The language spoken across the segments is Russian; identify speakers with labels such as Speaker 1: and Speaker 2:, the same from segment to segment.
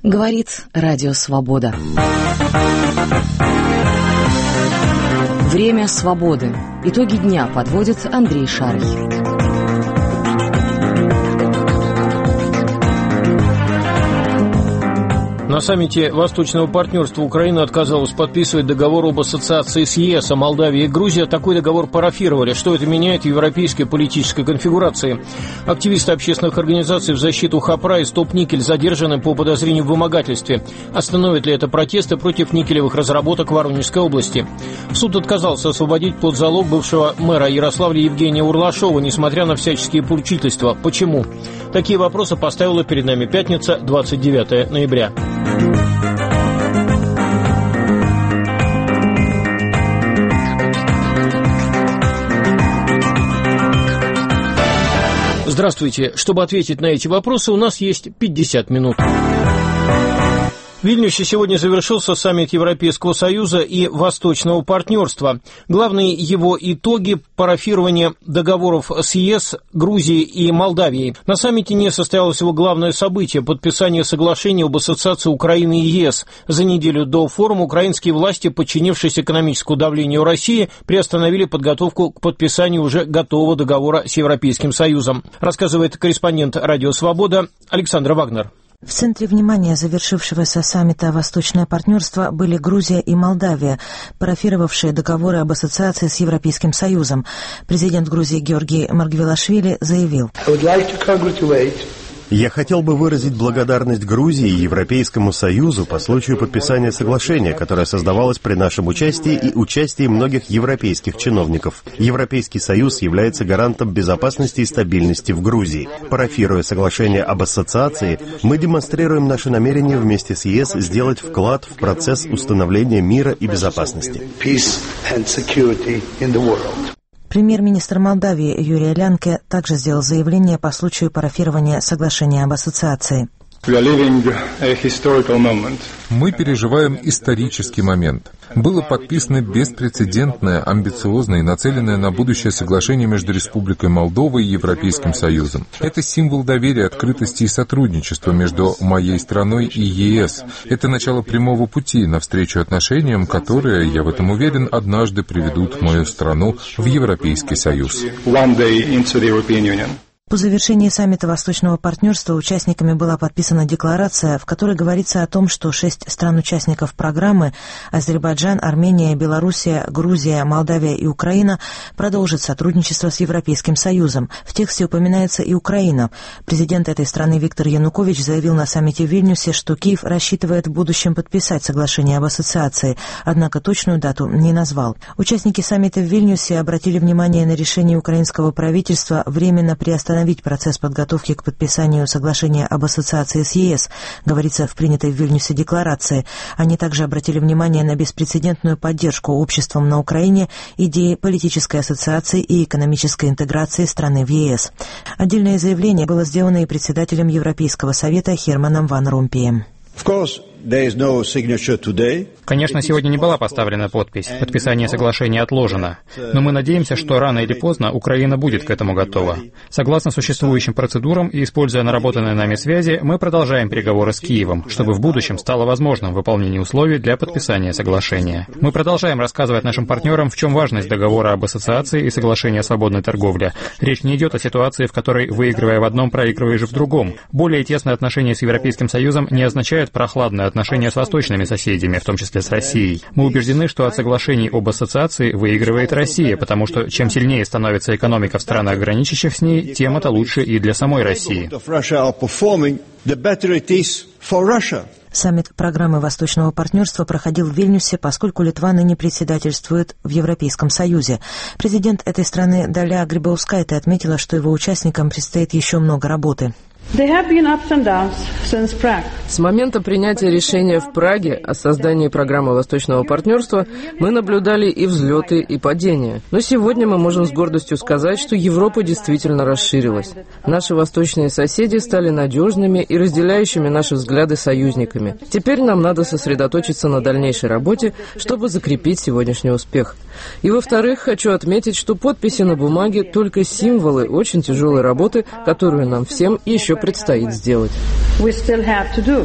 Speaker 1: Говорит Радио Свобода. Время свободы. Итоги дня подводит Андрей Шарый.
Speaker 2: На саммите Восточного партнерства Украина отказалась подписывать договор об ассоциации с ЕС, а Молдавия и Грузия такой договор парафировали. Что это меняет в европейской политической конфигурации? Активисты общественных организаций в защиту Хопра и Стоп-Никель задержаны по подозрению в вымогательстве. Остановит ли это протесты против никелевых разработок в Воронежской области? Суд отказался освободить под залог бывшего мэра Ярославля Евгения Урлашова, несмотря на всяческие поручительства. Почему? Такие вопросы поставила перед нами пятница, 29 ноября. Здравствуйте. Чтобы ответить на эти вопросы, у нас есть 50 минут. В Вильнюсе сегодня завершился саммит Европейского Союза и Восточного партнерства. Главные его итоги – парафирование договоров с ЕС, Грузией и Молдавией. На саммите не состоялось его главное событие – подписание соглашения об ассоциации Украины и ЕС. За неделю до форума украинские власти, подчинившись экономическому давлению России, приостановили подготовку к подписанию уже готового договора с Европейским Союзом. Рассказывает корреспондент «Радио Свобода» Александра Вагнер.
Speaker 3: В центре внимания завершившегося саммита «Восточное партнерство» были Грузия и Молдавия, парафировавшие договоры об ассоциации с Европейским Союзом. Президент Грузии Георгий Маргвелашвили заявил:
Speaker 4: «Я хотел бы выразить благодарность Грузии и Европейскому Союзу по случаю подписания соглашения, которое создавалось при нашем участии и участии многих европейских чиновников. Европейский Союз является гарантом безопасности и стабильности в Грузии. Парафируя соглашение об ассоциации, мы демонстрируем наше намерение вместе с ЕС сделать вклад в процесс установления мира и безопасности».
Speaker 3: Премьер-министр Молдавии Юрий Лянке также сделал заявление по случаю парафирования соглашения об ассоциации.
Speaker 5: Мы переживаем исторический момент. Было подписано беспрецедентное, амбициозное и нацеленное на будущее соглашение между Республикой Молдова и Европейским Союзом. Это символ доверия, открытости и сотрудничества между моей страной и ЕС. Это начало прямого пути навстречу отношениям, которые, я в этом уверен, однажды приведут мою страну в Европейский Союз.
Speaker 3: По завершении саммита Восточного партнерства участниками была подписана декларация, в которой говорится о том, что 6 стран-участников программы – Азербайджан, Армения, Белоруссия, Грузия, Молдавия и Украина – продолжат сотрудничество с Европейским Союзом. В тексте упоминается и Украина. Президент этой страны Виктор Янукович заявил на саммите в Вильнюсе, что Киев рассчитывает в будущем подписать соглашение об ассоциации, однако точную дату не назвал. Участники саммита в Вильнюсе обратили внимание на решение украинского правительства временно приостановить процесс подготовки к подписанию соглашения об ассоциации с ЕС, говорится в принятой в Вильнюсе декларации. Они также обратили внимание на беспрецедентную поддержку обществом на Украине идеи политической ассоциации и экономической интеграции страны в ЕС. Отдельное заявление было сделано и председателем Европейского совета Херманом Ван Ромпуем.
Speaker 6: Конечно, сегодня не была поставлена подпись. Подписание соглашения отложено. Но мы надеемся, что рано или поздно Украина будет к этому готова. Согласно существующим процедурам и используя наработанные нами связи, мы продолжаем переговоры с Киевом, чтобы в будущем стало возможным выполнение условий для подписания соглашения. Мы продолжаем рассказывать нашим партнерам, в чем важность договора об ассоциации и соглашения о свободной торговле. Речь не идет о ситуации, в которой, выигрывая в одном, проигрываешь в другом. Более тесные отношения с Европейским Союзом не означают прохладное отношения с восточными соседями, в том числе с Россией. Мы убеждены, что от соглашений об ассоциации выигрывает Россия, потому что чем сильнее становится экономика в странах, граничащих с ней, тем это лучше и для самой России.
Speaker 3: Саммит программы Восточного партнерства проходил в Вильнюсе, поскольку Литва ныне председательствует в Европейском Союзе. Президент этой страны Даля Грибаускайте отметила, что его участникам предстоит еще много работы.
Speaker 7: С момента принятия решения в Праге о создании программы Восточного партнерства мы наблюдали и взлеты, и падения. Но сегодня мы можем с гордостью сказать, что Европа действительно расширилась. Наши восточные соседи стали надежными и разделяющими наши взгляды союзниками. Теперь нам надо сосредоточиться на дальнейшей работе, чтобы закрепить сегодняшний успех. И, во-вторых, хочу отметить, что подписи на бумаге — только символы очень тяжелой работы, которую нам всем еще предстоит сделать.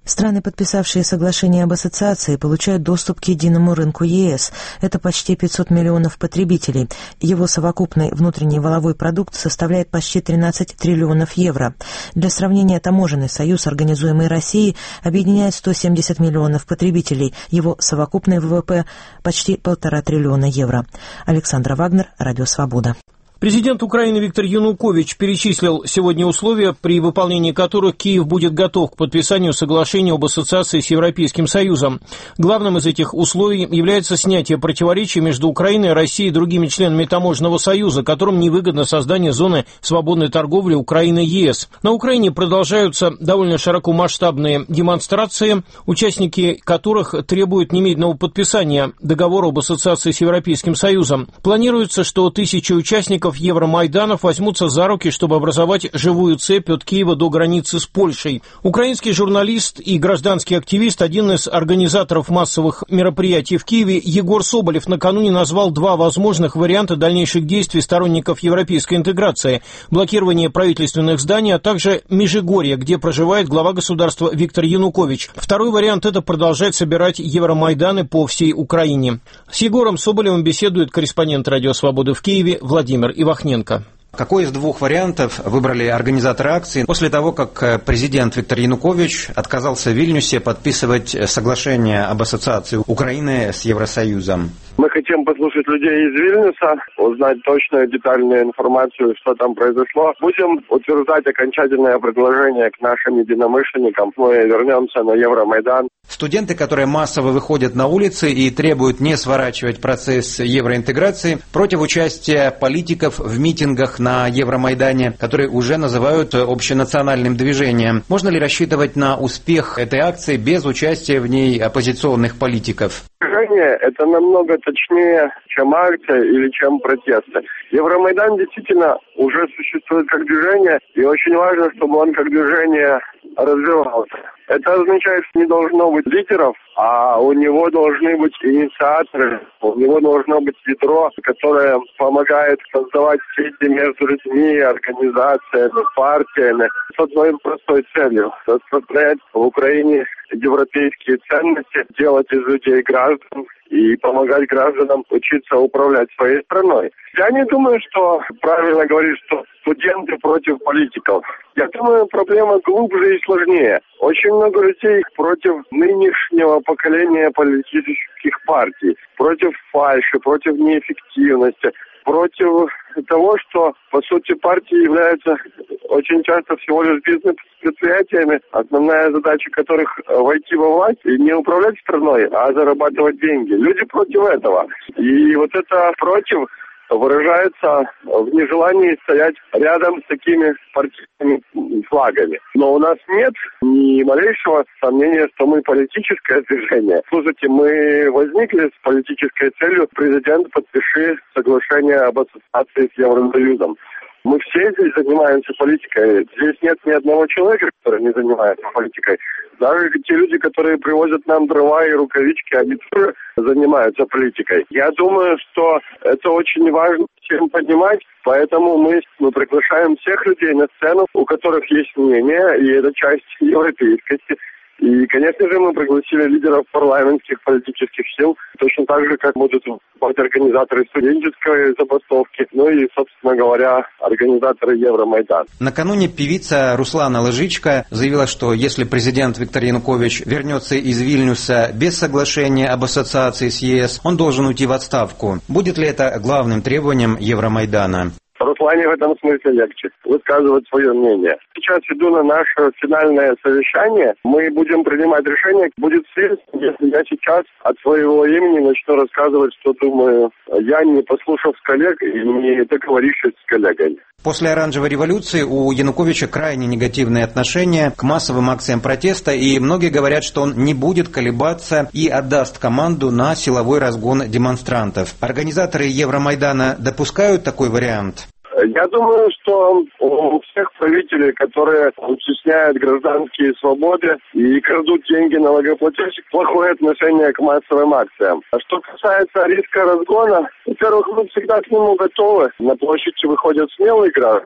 Speaker 3: Страны, подписавшие соглашение об ассоциации, получают доступ к единому рынку ЕС. Это почти 500 миллионов потребителей. Его совокупный внутренний валовой продукт составляет почти 13 триллионов евро. Для сравнения, таможенный союз, организуемый Россией, объединяет 170 миллионов потребителей. Его совокупный ВВП почти 1,5 триллиона евро. Александра Вагнер, Радио Свобода.
Speaker 2: Президент Украины Виктор Янукович перечислил сегодня условия, при выполнении которых Киев будет готов к подписанию соглашения об ассоциации с Европейским Союзом. Главным из этих условий является снятие противоречий между Украиной, Россией и другими членами Таможенного союза, которым невыгодно создание зоны свободной торговли Украины-ЕС. На Украине продолжаются довольно широкомасштабные демонстрации, участники которых требуют немедленного подписания договора об ассоциации с Европейским Союзом. Планируется, что 1000 участников Евромайданов возьмутся за руки, чтобы образовать живую цепь от Киева до границы с Польшей. Украинский журналист и гражданский активист, один из организаторов массовых мероприятий в Киеве, Егор Соболев, накануне назвал два возможных варианта дальнейших действий сторонников европейской интеграции: блокирование правительственных зданий, а также Межигорье, где проживает глава государства Виктор Янукович. Второй вариант – это продолжать собирать Евромайданы по всей Украине. С Егором Соболевым беседует корреспондент Радио Свободы в Киеве Владимир Ивахненко.
Speaker 8: Какой из двух вариантов выбрали организаторы акции после того, как президент Виктор Янукович отказался в Вильнюсе подписывать соглашение об ассоциации Украины с Евросоюзом?
Speaker 9: Мы хотим послушать людей из Вильнюса, узнать точную детальную информацию, что там произошло. Будем утверждать окончательное предложение к нашим единомышленникам. Мы вернемся на Евромайдан.
Speaker 8: Студенты, которые массово выходят на улицы и требуют не сворачивать процесс евроинтеграции, против участия политиков в митингах на Евромайдане, которые уже называют общенациональным движением. Можно ли рассчитывать на успех этой акции без участия в ней оппозиционных политиков?
Speaker 9: Движение – это намного точнее, чем акция или чем протесты. Евромайдан действительно уже существует как движение, и очень важно, чтобы он как движение развивался. Это означает, что не должно быть лидеров, а у него должны быть инициаторы, у него должно быть ядро, которое помогает создавать сети между людьми, организациями, партиями с одной простой целью – распространять в Украине европейские ценности, делать из людей граждан и помогать гражданам учиться управлять своей страной. Я не думаю, что правильно говорить, что студенты против политиков. Я думаю, проблема глубже и сложнее. Очень много людей против нынешнего поколения политических партий, против фальши, против неэффективности, против того, что, по сути, партии являются очень часто всего лишь бизнес-предприятиями, основная задача которых войти во власть и не управлять страной, а зарабатывать деньги. Люди против этого. И вот это против выражается в нежелании стоять рядом с такими партийными флагами. Но у нас нет ни малейшего сомнения, что мы политическое движение. Слушайте, мы возникли с политической целью: президент, подпиши соглашение об ассоциации с Евросоюзом. Мы все здесь занимаемся политикой. Здесь нет ни одного человека, который не занимается политикой. Даже те люди, которые привозят нам дрова и рукавички, они тоже занимаются политикой. Я думаю, что это очень важно всем понимать, поэтому мы приглашаем всех людей на сцену, у которых есть мнение, и это часть европейскости. И, конечно же, мы пригласили лидеров парламентских политических сил, точно так же, как будут быть организаторы студенческой забастовки, ну и, собственно говоря, организаторы Евромайдана.
Speaker 8: Накануне певица Руслана Лыжичка заявила, что если президент Виктор Янукович вернется из Вильнюса без соглашения об ассоциации с ЕС, он должен уйти в отставку. Будет ли это главным требованием Евромайдана?
Speaker 9: Руслане в этом смысле легче высказывать свое мнение. Сейчас иду на наше финальное совещание. Мы будем принимать решение. Будет связь, если я сейчас от своего имени начну рассказывать, что думаю, я не послушав коллег и не договорившись с коллегами.
Speaker 8: После оранжевой революции у Януковича крайне негативные отношения к массовым акциям протеста, и многие говорят, что он не будет колебаться и отдаст команду на силовой разгон демонстрантов. Организаторы Евромайдана допускают такой вариант?
Speaker 9: Я думаю, что у всех правителей, которые утесняют гражданские свободы и крадут деньги налогоплательщиков, плохое отношение к массовым акциям. А что касается риска разгона, во-первых, мы всегда к нему готовы. На площади выходят смелые граждане.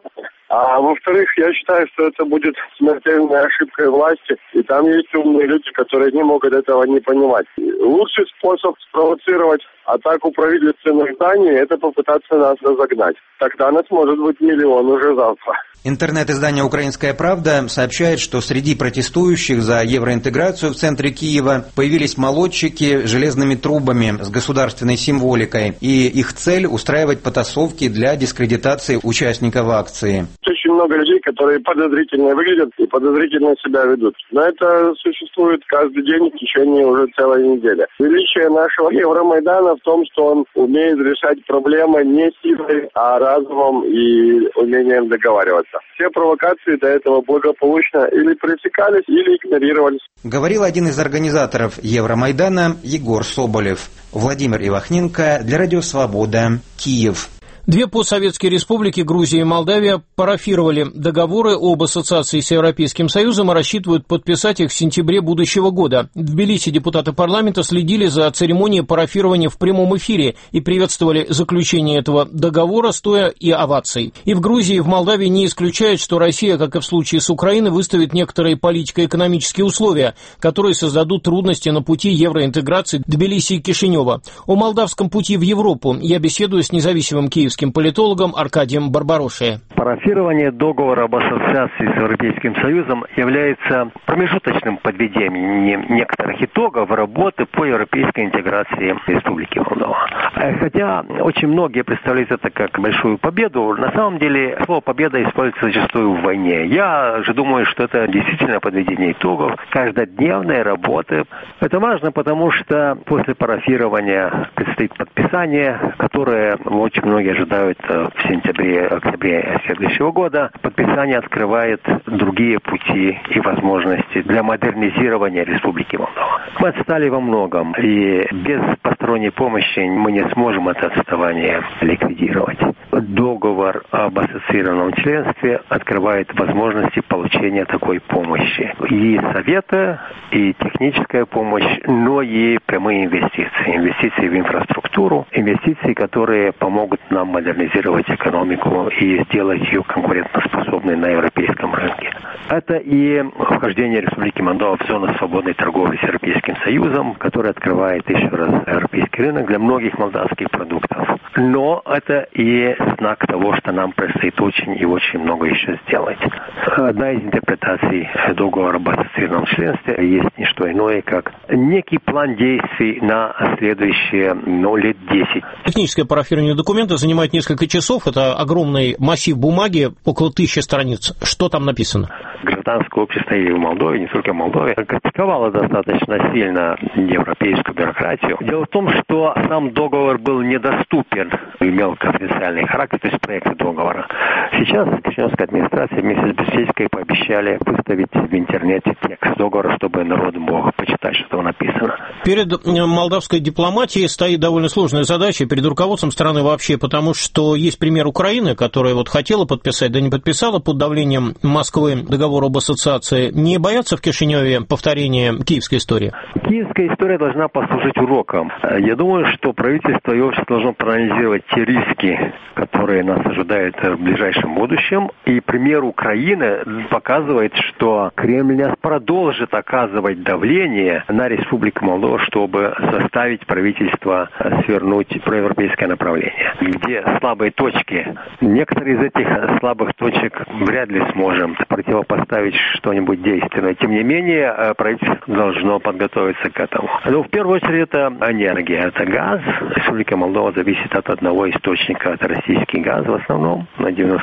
Speaker 9: А во-вторых, я считаю, что это будет смертельной ошибкой власти, и там есть умные люди, которые не могут этого не понимать. Лучший способ спровоцировать атаку правительственных зданий – это попытаться нас разогнать. Тогда нас может быть миллион уже завтра.
Speaker 8: Интернет-издание «Украинская правда» сообщает, что среди протестующих за евроинтеграцию в центре Киева появились молодчики с железными трубами с государственной символикой, и их цель – устраивать потасовки для дискредитации участников акции.
Speaker 9: Очень много людей, которые подозрительно выглядят и подозрительно себя ведут. Но это существует каждый день в течение уже целой недели. Величие нашего Евромайдана в том, что он умеет решать проблемы не силой, а разумом и умением договариваться. Все провокации до этого благополучно или пресекались, или игнорировались.
Speaker 8: Говорил один из организаторов Евромайдана Егор Соболев. Владимир Ивахненко для Радио Свобода, Киев.
Speaker 2: Две постсоветские республики, Грузия и Молдавия, парафировали договоры об ассоциации с Европейским Союзом и рассчитывают подписать их в сентябре будущего года. В Тбилиси депутаты парламента следили за церемонией парафирования в прямом эфире и приветствовали заключение этого договора стоя и овацией. И в Грузии, и в Молдавии не исключают, что Россия, как и в случае с Украиной, выставит некоторые политико-экономические условия, которые создадут трудности на пути евроинтеграции Тбилиси и Кишинева. О молдавском пути в Европу я беседую с независимым киевским политологом Аркадием Барбарошей.
Speaker 10: Парафирование договора об ассоциации с Европейским Союзом является промежуточным подведением некоторых итогов работы по европейской интеграции Республики Молдова. Хотя очень многие представляют это как большую победу, на самом деле слово «победа» используется зачастую в войне. Я же думаю, что это действительно подведение итогов каждодневной работы. Это важно, потому что после парафирования предстоит подписание, которое очень многие ожидают в сентябре-октябре следующего года. Подписание открывает другие пути и возможности для модернизирования Республики Молдова. Мы отстали во многом, и без посторонней помощи мы не сможем это отставание ликвидировать. Договор об ассоциированном членстве открывает возможности получения такой помощи. И советы, и техническая помощь, но и прямые инвестиции. Инвестиции в инфраструктуру, инвестиции, которые помогут нам модернизировать экономику и сделать ее конкурентоспособной на европейском рынке. Это и вхождение Республики Молдова в зону свободной торговли с Европейским Союзом, который открывает еще раз европейский рынок для многих молдавских продуктов. Но это и знак того, что нам предстоит очень и очень много еще сделать. Одна из интерпретаций договора об ассоциированном членстве есть не что иное, как некий план действий на следующие лет 10.
Speaker 2: Техническое парафирование документа занимает несколько часов. Это огромный массив бумаги, около 1000 страниц. Что там написано?
Speaker 10: Гражданское общество и в Молдове, не только в Молдове, критиковало достаточно сильно европейскую бюрократию. Дело в том, что сам договор был недоступен, имел конфиденциальный характер, то есть проект договора. Сейчас Кишиневская администрация вместе с Брюссельской пообещали выставить в интернете текст договора, чтобы народ мог почитать, что там написано.
Speaker 2: Перед молдавской дипломатией стоит довольно сложная задача, перед руководством страны вообще, потому что есть пример Украины, которая хотела подписать, да не подписала под давлением Москвы договор об ассоциации. Не боятся в Кишиневе повторения киевской истории?
Speaker 10: Киевская история должна послужить уроком. Я думаю, что правительство и общество должно проанализировать те риски, которые нас ожидают в ближайшем будущем. И пример Украины показывает, что Кремль продолжит оказывать давление на Республику Молдова, чтобы заставить правительство свернуть проевропейское направление. Где слабые точки? Некоторые из этих слабых точек вряд ли сможем противопоставить что-нибудь действенное. Тем не менее, правительство должно подготовиться к этому. Но в первую очередь это энергия, это газ. Республика Молдова зависит от одного источника, это российский газ в основном, на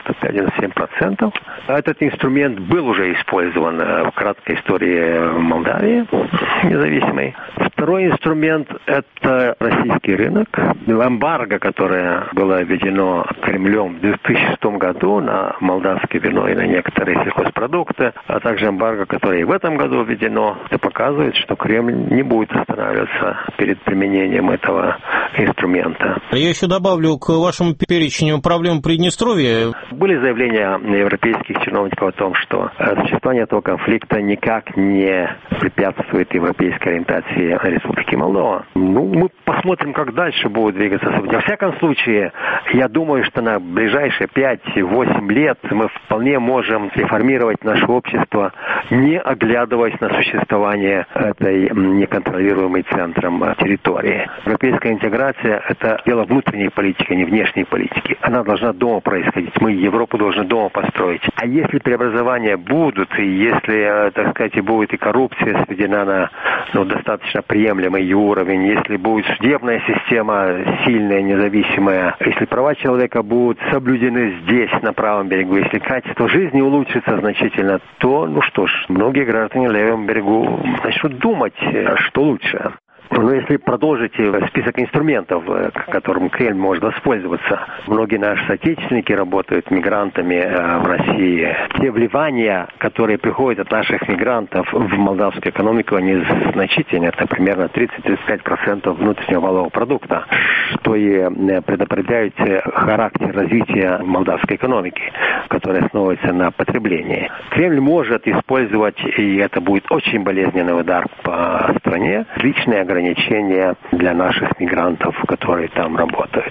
Speaker 10: 95-97%. Этот инструмент был уже использован в краткой истории Молдавии независимой. Второй инструмент – это российский рынок. Эмбарго, которое было введено Кремлем в 2006 году на молдавское вино и на некоторые сельхозпродукты, а также эмбарго, которое и в этом году введено, это показывает, что Кремль не будет останавливаться перед применением этого инструмента.
Speaker 2: Я еще добавлю к вашему перечню проблем Приднестровья.
Speaker 10: Были заявления европейских чиновников о том, что существование этого конфликта никак не препятствует европейской ориентации Республики Молдова. Мы посмотрим, как дальше будут двигаться события. Во всяком случае, я думаю, что на ближайшие 5-8 лет мы вполне можем реформировать наше общество, не оглядываясь на существование этой неконтролируемой центром территории. Европейская интеграция – это дело внутренней политики, а не внешней политики. Она должна дома происходить. Мы Европу должны дома построить. А если преобразования будут, и если, так сказать, будет и коррупция сведена на достаточно приемлемый уровень, если будет судебная система сильная, независимая, если права человека будут соблюдены здесь, на правом берегу, если качество жизни улучшится значительно, то, многие граждане на левом берегу начнут думать, что лучше. Но если продолжите список инструментов, которым Кремль может воспользоваться, многие наши соотечественники работают мигрантами в России. Те вливания, которые приходят от наших мигрантов в молдавскую экономику, они значительны. Это примерно 30-35% внутреннего валового продукта, что и предопределяет характер развития молдавской экономики, которая основывается на потреблении. Кремль может использовать, и это будет очень болезненный удар по стране, личные ограничения для наших мигрантов, которые там работают.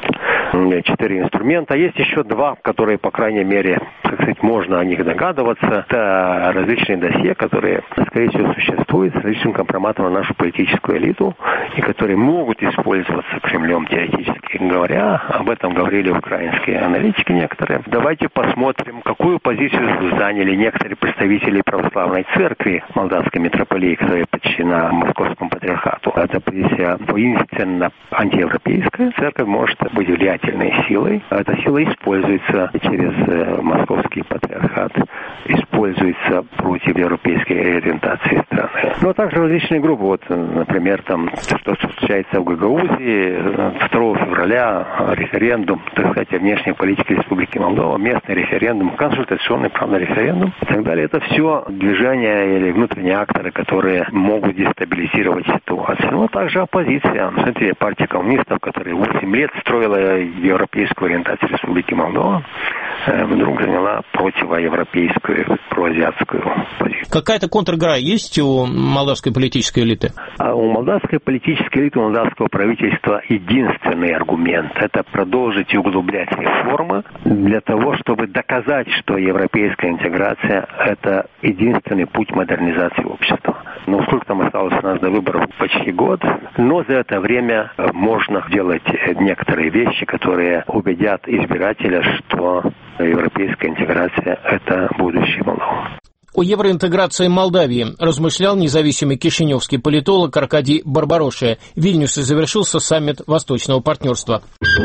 Speaker 10: 4 инструмента. Есть еще 2, которые, по крайней мере, так сказать, можно о них догадываться. Это различные досье, которые, скорее всего, существуют с различным компроматом на нашу политическую элиту и которые могут использоваться Кремлем теоретически говоря. Об этом говорили украинские аналитики некоторые. Давайте посмотрим, какую позицию заняли некоторые представители православной церкви Молдавской митрополии, которая подчинена Московскому патриархату. Это позиция воинственно антиевропейская. Церковь может быть влиятельной силой. Эта сила используется через Московский патриархат, используется против европейской ориентации страны. Но также различные группы. Например, что случается в Гагаузии 2 февраля, референдум, так сказать, о внешней политике Республики Молдова, местный референдум, консультационный, правда, референдум и так далее. Это все движения или внутренние акторы, которые могут дестабилизировать ситуацию. Но также оппозиция. Смотрите, партия коммунистов, которая 8 лет строила европейскую ориентацию Республики Молдова, вдруг заняла противоевропейскую, проазиатскую позицию.
Speaker 2: Какая-то контр-игра есть у молдавской политической элиты?
Speaker 10: У молдавской политической элиты, у молдавского правительства единственный аргумент – это продолжить и углублять реформы для того, чтобы доказать, что европейская интеграция – это единственный путь модернизации общества. Сколько там осталось у нас до выборов? Почти год. Но за это время можно делать некоторые вещи, которые убедят избирателя, что европейская интеграция – это будущее Молдовы.
Speaker 2: О евроинтеграции Молдавии размышлял независимый кишиневский политолог Аркадий Барбароша. В Вильнюсе завершился саммит Восточного партнерства.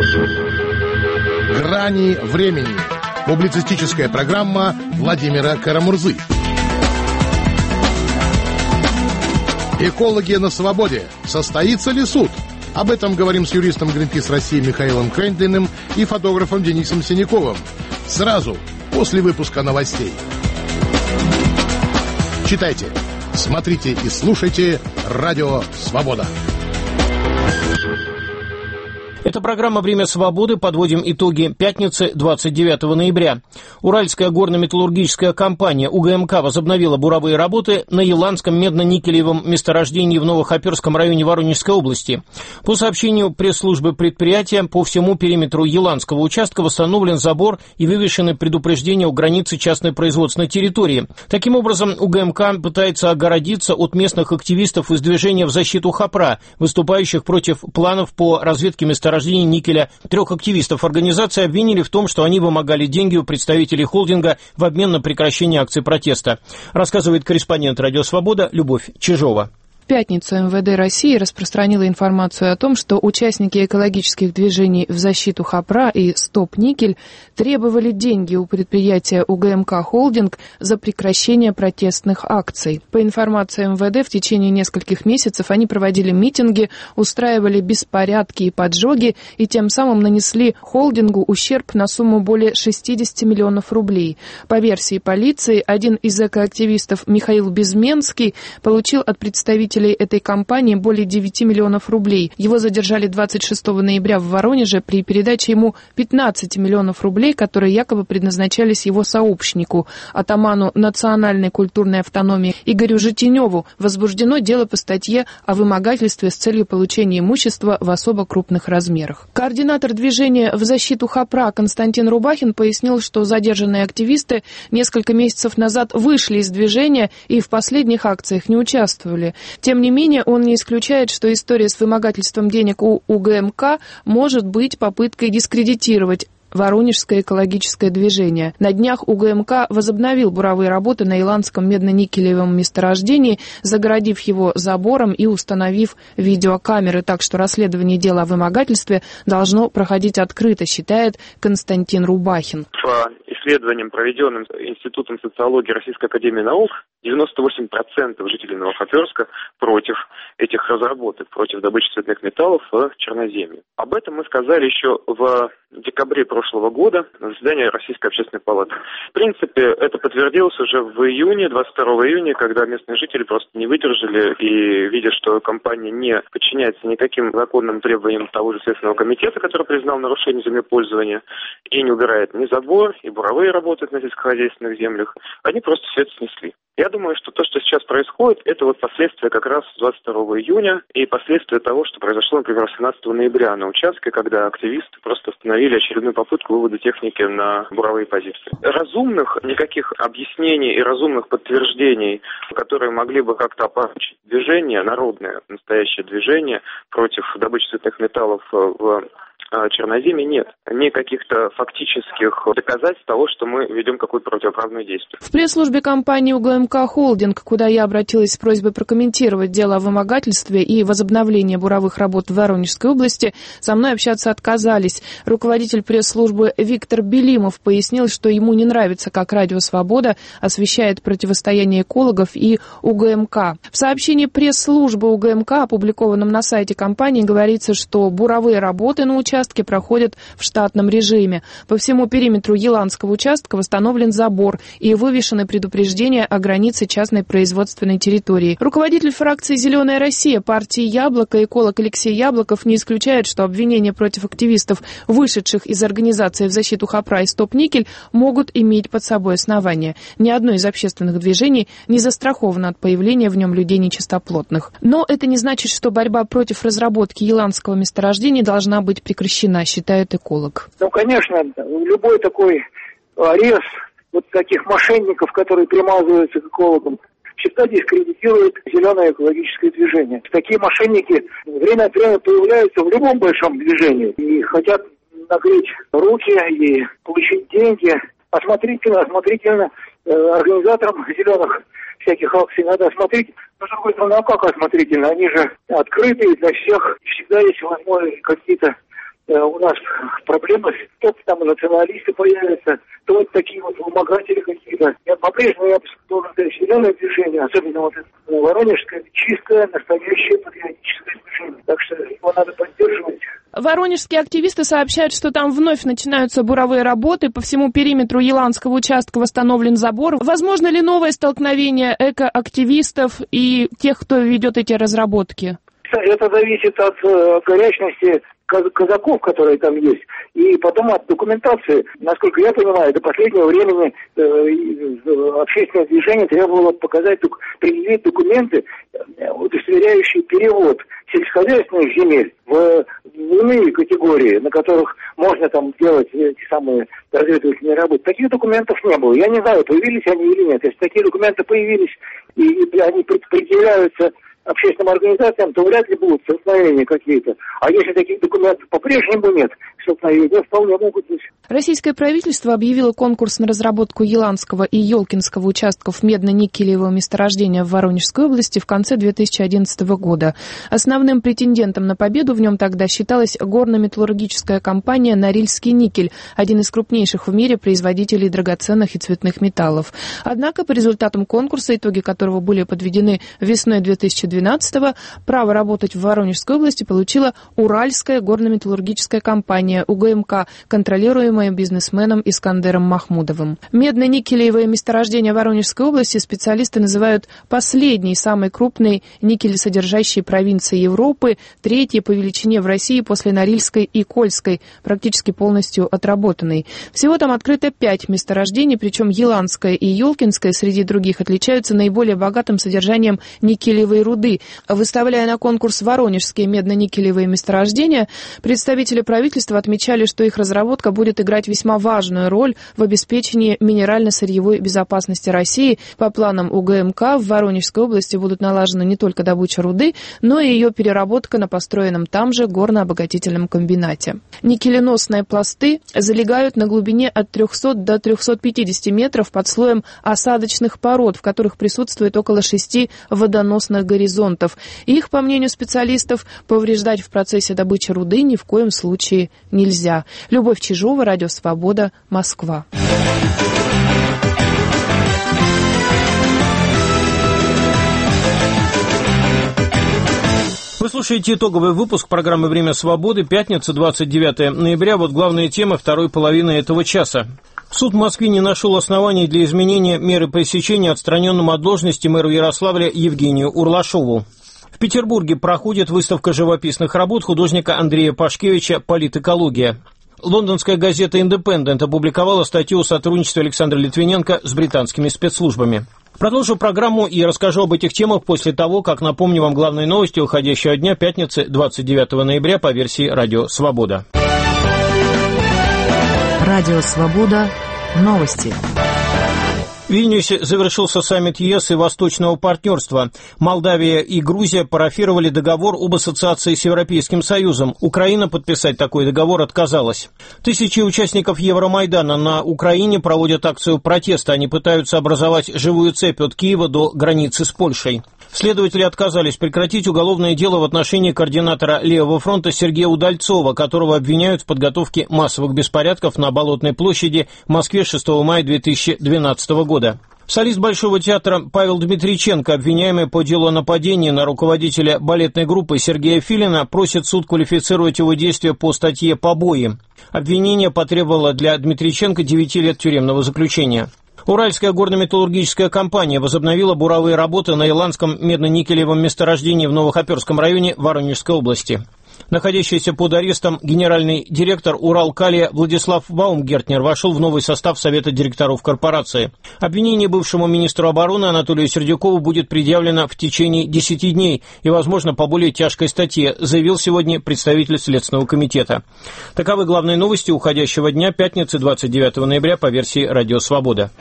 Speaker 11: «Грани времени». Публицистическая программа Владимира Карамурзы. Экология на свободе. Состоится ли суд? Об этом говорим с юристом Greenpeace России Михаилом Крендлиным и фотографом Денисом Синяковым. Сразу после выпуска новостей. Читайте, смотрите и слушайте «Радио Свобода».
Speaker 2: Это программа «Время свободы». Подводим итоги пятницы, 29 ноября. Уральская горно-металлургическая компания УГМК возобновила буровые работы на Еланском медно-никелевом месторождении в Новохоперском районе Воронежской области. По сообщению пресс-службы предприятия, по всему периметру Еланского участка восстановлен забор и вывешены предупреждения о границе частной производственной территории. Таким образом, УГМК пытается огородиться от местных активистов из движения в защиту Хопра, выступающих против планов по разведке месторождения никеля. 3 активистов организации обвинили в том, что они вымогали деньги у представителей холдинга в обмен на прекращение акций протеста. Рассказывает корреспондент «Радио Свобода» Любовь Чижова.
Speaker 12: В пятницу МВД России распространила информацию о том, что участники экологических движений в защиту Хопра и Стоп-Никель требовали деньги у предприятия УГМК «Холдинг» за прекращение протестных акций. По информации МВД, в течение нескольких месяцев они проводили митинги, устраивали беспорядки и поджоги и тем самым нанесли холдингу ущерб на сумму более 60 миллионов рублей. По версии полиции, один из экоактивистов Михаил Безменский получил от представителей руководителей этой компании более 9 миллионов рублей. Его задержали 26 ноября в Воронеже при передаче ему 15 миллионов рублей, которые якобы предназначались его сообщнику, атаману национальной культурной автономии Игорю Житиневу. Возбуждено дело по статье о вымогательстве с целью получения имущества в особо крупных размерах. Координатор движения в защиту ХАПРА Константин Рубахин пояснил, что задержанные активисты несколько месяцев назад вышли из движения и в последних акциях не участвовали. Тем не менее, он не исключает, что история с вымогательством денег у УГМК может быть попыткой дискредитировать Воронежское экологическое движение. На днях УГМК возобновил буровые работы на Иландском медно-никелевом месторождении, загородив его забором и установив видеокамеры, так что расследование дела о вымогательстве должно проходить открыто, считает Константин Рубахин.
Speaker 13: По исследованиям, проведенным Институтом социологии Российской академии наук, 98% жителей Новохоперска против этих разработок, против добычи цветных металлов в Черноземье. Об этом мы сказали еще в декабре прошлого года на заседании Российской общественной палаты. В принципе, это подтвердилось уже в июне, 22 июня, когда местные жители просто не выдержали и, видя, что компания не подчиняется никаким законным требованиям того же Следственного комитета, который признал нарушение землепользования, и не убирает ни забор, и буровые работают на сельскохозяйственных землях, они просто все это снесли. Я думаю, что то, что сейчас происходит, это вот последствия как раз 22 июня и последствия того, что произошло, например, 17 ноября на участке, когда активисты просто остановили очередную попытку вывода техники на буровые позиции. Разумных никаких объяснений и разумных подтверждений, которые могли бы как-то опорочить движение, народное, настоящее движение против добычи цветных металлов в Черноземье, нет. Ни каких-то фактических доказательств того, что мы ведем какое-то противоправное действие.
Speaker 12: В пресс-службе компании УГМК «Холдинг», куда я обратилась с просьбой прокомментировать дело о вымогательстве и возобновлении буровых работ в Воронежской области, со мной общаться отказались. Руководитель пресс-службы Виктор Белимов пояснил, что ему не нравится, как Радио Свобода освещает противостояние экологов и УГМК. В сообщении пресс-службы УГМК, опубликованном на сайте компании, говорится, что буровые работы на участке проходят в штатном режиме. По всему периметру Еландского участка восстановлен забор и вывешены предупреждения о границе частной производственной территории. Руководитель фракции «Зеленая Россия» партии «Яблоко», эколог Алексей Яблоков, не исключает, что обвинения против активистов, вышедших из организации в защиту ХАПРА и «Стоп-Никель», могут иметь под собой основания. Ни одно из общественных движений не застраховано от появления в нем людей нечистоплотных. Но это не значит, что борьба против разработки Еландского месторождения должна быть прекращена, считает эколог.
Speaker 14: Ну, конечно, любой такой арест вот таких мошенников, которые примазываются к экологам, всегда дискредитирует зеленое экологическое движение. Такие мошенники время от времени появляются в любом большом движении и хотят нагреть руки и получить деньги. Осмотрительно организаторам зеленых всяких акций надо осмотреть. Но, с другой стороны, а как осмотрительно? Они же открытые для всех. Всегда есть возможность какие-то у нас проблемы, то там националисты появятся, то вот такие вот вымогатели какие-то. По-прежнему я должен сказать, зеленое движение, особенно вот это воронежское, чистое, настоящее патриотическое движение. Так что его надо поддерживать.
Speaker 12: Воронежские активисты сообщают, что там вновь начинаются буровые работы. По всему периметру Еландского участка восстановлен забор. Возможно ли новое столкновение экоактивистов и тех, кто ведет эти разработки?
Speaker 14: Это зависит от горячности казаков, которые там есть, и потом от документации. Насколько я понимаю, до последнего времени общественное движение требовало предъявить документы, удостоверяющие перевод сельскохозяйственных земель в иные категории, на которых можно там делать эти самые разведывательные работы. Таких документов не было. Я не знаю, появились они или нет. Если такие документы появились, и они предъявляются общественным организациям, то вряд ли будут столкновения какие-то. А если таких документов по-прежнему нет, столкновения вполне могут быть.
Speaker 12: Российское правительство объявило конкурс на разработку Еландского и Ёлкинского участков медно-никелевого месторождения в Воронежской области в конце 2011 года. Основным претендентом на победу в нем тогда считалась горно-металлургическая компания «Норильский никель», один из крупнейших в мире производителей драгоценных и цветных металлов. Однако по результатам конкурса, итоги которого были подведены весной 2012 2012-го право работать в Воронежской области получила Уральская горно-металлургическая компания УГМК, контролируемая бизнесменом Искандером Махмудовым. Медно-никелевое месторождение Воронежской области специалисты называют последней, самой крупной никелесодержащей провинцией Европы, третьей по величине в России после Норильской и Кольской, практически полностью отработанной. Всего там открыто 5 месторождений, причем Еланское и Ёлкинское среди других отличаются наиболее богатым содержанием никелевой руды. Выставляя на конкурс воронежские медно-никелевые месторождения, представители правительства отмечали, что их разработка будет играть весьма важную роль в обеспечении минерально-сырьевой безопасности России. По планам УГМК в Воронежской области будут налажены не только добыча руды, но и ее переработка на построенном там же горно-обогатительном комбинате. Никеленосные пласты залегают на глубине от 300 до 350 метров под слоем осадочных пород, в которых присутствует около 6 водоносных горизонтов. Их, по мнению специалистов, повреждать в процессе добычи руды ни в коем случае нельзя. Любовь Чижова, Радио Свобода, Москва.
Speaker 2: Вы слушаете итоговый выпуск программы «Время свободы», пятница, 29 ноября. Вот главные темы второй половины этого часа. Суд в Москве не нашел оснований для изменения меры пресечения отстраненному от должности мэру Ярославля Евгению Урлашову. В Петербурге проходит выставка живописных работ художника Андрея Пашкевича «Политэкология». Лондонская газета «Индепендент» опубликовала статью о сотрудничестве Александра Литвиненко с британскими спецслужбами. Продолжу программу и расскажу об этих темах после того, как напомню вам главные новости уходящего дня пятницы 29 ноября по версии «Радио Свобода».
Speaker 1: Радио Свобода. Новости.
Speaker 2: В Вильнюсе завершился саммит ЕС и Восточного партнерства. Молдавия и Грузия парафировали договор об ассоциации с Европейским Союзом. Украина подписать такой договор отказалась. Тысячи участников Евромайдана на Украине проводят акцию протеста. Они пытаются образовать живую цепь от Киева до границы с Польшей. Следователи отказались прекратить уголовное дело в отношении координатора Левого фронта Сергея Удальцова, которого обвиняют в подготовке массовых беспорядков на Болотной площади в Москве 6 мая 2012 года. Солист Большого театра Павел Дмитриченко, обвиняемый по делу о нападении на руководителя балетной группы Сергея Филина, просит суд квалифицировать его действия по статье «Побои». Обвинение потребовало для Дмитриченко 9 лет тюремного заключения. Уральская горно-металлургическая компания возобновила буровые работы на Иландском медно-никелевом месторождении в Новохоперском районе Воронежской области. Находящийся под арестом генеральный директор Уралкалия Владислав Баумгертнер вошел в новый состав Совета директоров корпорации. Обвинение бывшему министру обороны Анатолию Сердюкову будет предъявлено в течение 10 дней и, возможно, по более тяжкой статье, заявил сегодня представитель Следственного комитета. Таковы главные новости уходящего дня пятницы 29 ноября по версии «Радио Свобода».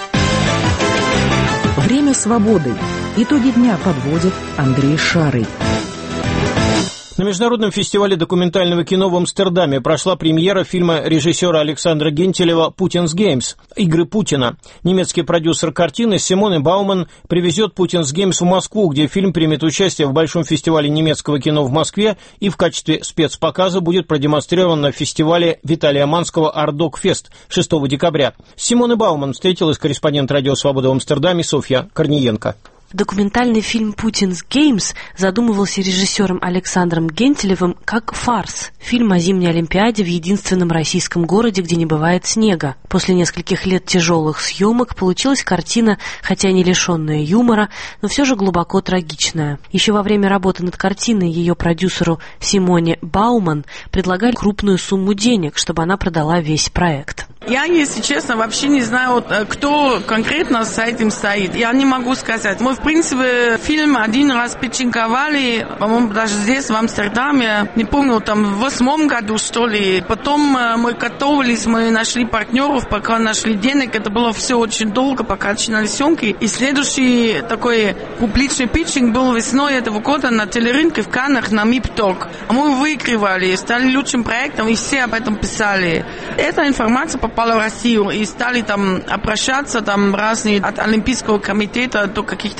Speaker 1: Время свободы. Итоги дня подводит Андрей Шарый.
Speaker 2: На Международном фестивале документального кино в Амстердаме прошла премьера фильма режиссера Александра Гентелева «Путин's Games» – «Игры Путина». Немецкий продюсер картины Симоне Бауман привезет «Путин's Games» в Москву, где фильм примет участие в Большом фестивале немецкого кино в Москве и в качестве спецпоказа будет продемонстрирован на фестивале Виталия Манского «Ардок Фест» 6 декабря. С Симоне Бауман встретилась корреспондент «Радио Свобода» в Амстердаме Софья Корниенко.
Speaker 15: Документальный фильм «Путин's Games» задумывался режиссером Александром Гентелевым как фарс. Фильм о зимней Олимпиаде в единственном российском городе, где не бывает снега. После нескольких лет тяжелых съемок получилась картина, хотя не лишенная юмора, но все же глубоко трагичная. Еще во время работы над картиной ее продюсеру Симоне Бауман предлагали крупную сумму денег, чтобы она продала весь проект.
Speaker 16: Я, если честно, вообще не знаю, кто конкретно с этим стоит. Я не могу сказать. Мы, в принципе, фильм один раз печенковали, по-моему, даже здесь, в Амстердаме. Не помню, там в 2008 году, что ли. Потом мы готовились, мы нашли партнеров, пока нашли денег. Это было все очень долго, пока начинали съемки. И следующий такой публичный питчинг был весной этого года на телерынке в Каннах на МИП-ТОК. Мы выигрывали, стали лучшим проектом, и все об этом писали. Эта информация попала в Россию, и стали там обращаться там разные от Олимпийского комитета до каких-то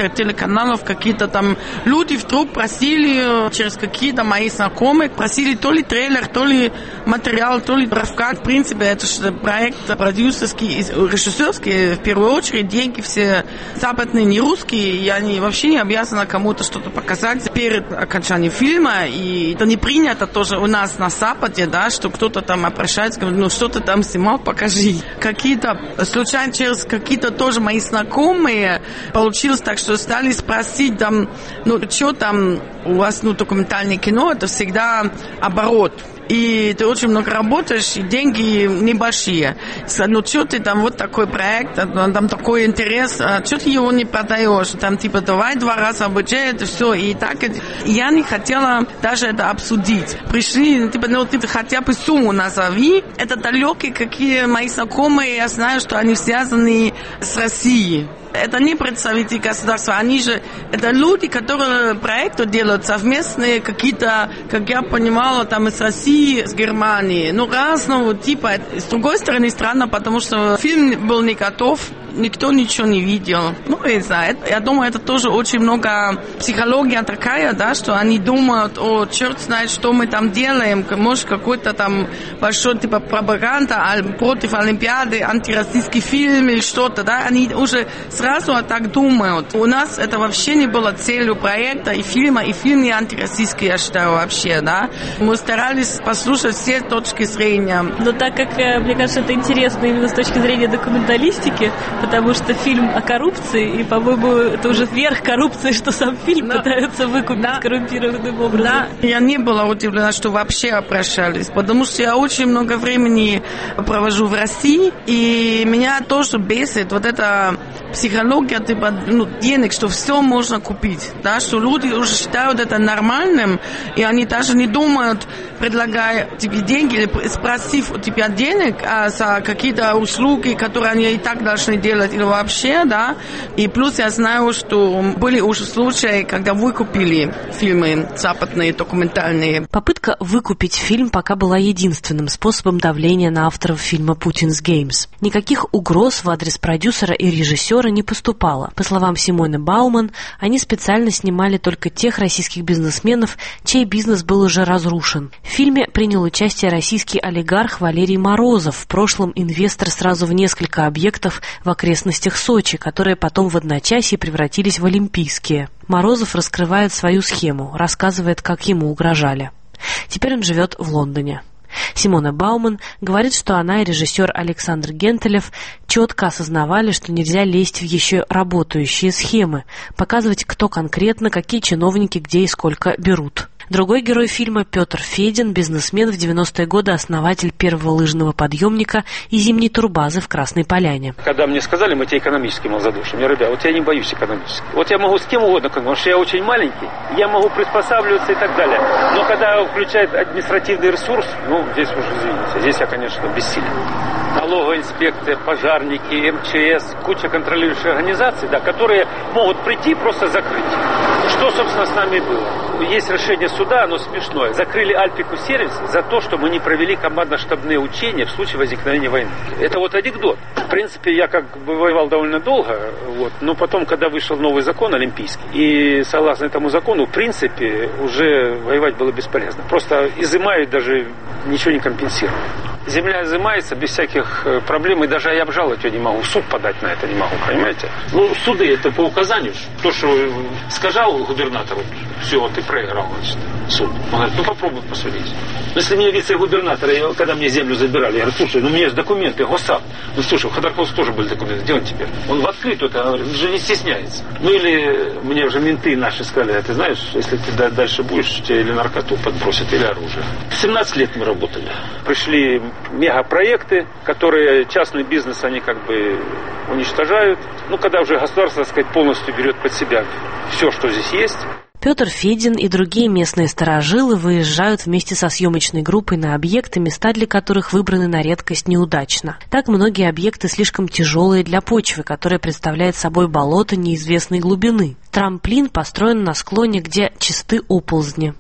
Speaker 16: некоторых телеканалов какие-то там люди вдруг просили через какие-то мои знакомые, просили то ли трейлер, то ли материал, то ли рассказать. В принципе, это же проект продюсерский и режиссерский. В первую очередь деньги все западные, не русские. Я вообще не обязана кому-то что-то показать перед окончанием фильма. И это не принято тоже у нас на Западе, да, что кто-то там обращается, говорит, ну что ты там снимал, покажи. Какие-то, случайно через какие-то тоже мои знакомые получилось так, что стали спросить там, ну что там у вас, ну документальное кино, это всегда оборот. И ты очень много работаешь, и деньги небольшие. Ну, что ты там, вот такой проект, там такой интерес, что ты его не продаешь? Там, типа, давай 2 раза бюджет, и все, и так. Я не хотела даже это обсудить. Пришли, типа, ну, ты хотя бы сумму назови. Это далекие, какие мои знакомые, я знаю, что они связаны с Россией. Это не представители государства, они же, это люди, которые проекты делают совместные, какие-то, как я понимала, там из России, с Германии, ну, разного типа. С другой стороны, странно, потому что фильм был не готов, никто ничего не видел. Ну, не знаю, я думаю, это тоже очень много психология такая, да, что они думают, о, черт знает, что мы там делаем, может, какой-то там большой, типа, пропаганда против Олимпиады, антироссийский фильм или что-то, да, они уже сразу так думают. У нас это вообще не было целью проекта и фильм не антироссийский, я считаю, вообще, да. Мы старались послушать все точки зрения.
Speaker 15: Но так как, мне кажется, это интересно именно с точки зрения документалистики, потому что фильм о коррупции, и, по-моему, это уже верх коррупции, что сам фильм пытаются выкупить коррумпированным образом.
Speaker 16: Да, я не была удивлена, что вообще обращались, потому что я очень много времени провожу в России, и меня тоже бесит вот эта психология, типа, ну, денег, что все можно купить, да, что люди уже считают это нормальным, и они даже не думают, предлагая тебе деньги или спросив у тебя денег за какие-то услуги, которые они и так должны делать, или вообще, да, и плюс я знаю, что были уже случаи, когда выкупили фильмы западные, документальные.
Speaker 15: Попытка выкупить фильм пока была единственным способом давления на авторов фильма «Putin's Games». Никаких угроз в адрес продюсера и режиссера не поступало. По словам Симоны Бауман, они специально снимали только тех российских бизнесменов, чей бизнес был уже разрушен. В фильме принял участие российский олигарх Валерий Морозов, в прошлом инвестор сразу в несколько объектов в окрестностях Сочи, которые потом в одночасье превратились в олимпийские. Морозов раскрывает свою схему, рассказывает, как ему угрожали. Теперь он живет в Лондоне. Симона Бауман говорит, что она и режиссер Александр Гентелев четко осознавали, что нельзя лезть в еще работающие схемы, показывать, кто конкретно, какие чиновники где и сколько берут. Другой герой фильма Петр Федин, бизнесмен, в 90-е годы основатель первого лыжного подъемника и зимней турбазы в Красной Поляне.
Speaker 17: Когда мне сказали, мы тебя экономически малозадушим, я, ребят, вот я не боюсь экономически. Вот я могу с кем угодно, потому что я очень маленький, я могу приспосабливаться и так далее. Но когда включает административный ресурс, ну, здесь уже, извините, здесь я, конечно, бессилен. Налоговая инспекция, пожарники, МЧС, куча контролирующих организаций, да, которые могут прийти и просто закрыть. Что, собственно, с нами было? Есть решение суда, оно смешное. Закрыли Альпику сервис за то, что мы не провели командно-штабные учения в случае возникновения войны. Это вот анекдот. В принципе, я как бы воевал довольно долго, вот, но потом, когда вышел новый закон олимпийский, и согласно этому закону, в принципе, уже воевать было бесполезно. Просто изымают, даже ничего не компенсируют. Земля изымается без всяких проблем, и даже я обжаловать ее не могу, в суд подать на это не могу, понимаете? Ну, суды это по указанию, то, что сказал губернатору, все, ты проиграл, значит, суд. Он говорит, ну попробуй посудить. Ну, если мне вице-губернатор, когда мне землю забирали, я говорю, слушай, ну у меня есть документы, ГОСАП. Ну слушай, у Ходорковского тоже были документы, где он теперь? Он в открытую, он же не стесняется. Ну или мне уже менты наши сказали, ты знаешь, если ты дальше будешь, тебе или наркоту подбросят, или оружие. 17 лет мы работали. Пришли мегапроекты, которые частный бизнес, они как бы уничтожают. Ну, когда уже государство, так сказать, полностью берет под себя все, что здесь есть.
Speaker 15: Петр Федин и другие местные старожилы выезжают вместе со съемочной группой на объекты, места для которых выбраны на редкость неудачно. Так многие объекты слишком тяжелые для почвы, которая представляет собой болото неизвестной глубины. Трамплин построен на склоне, где чисты оползни.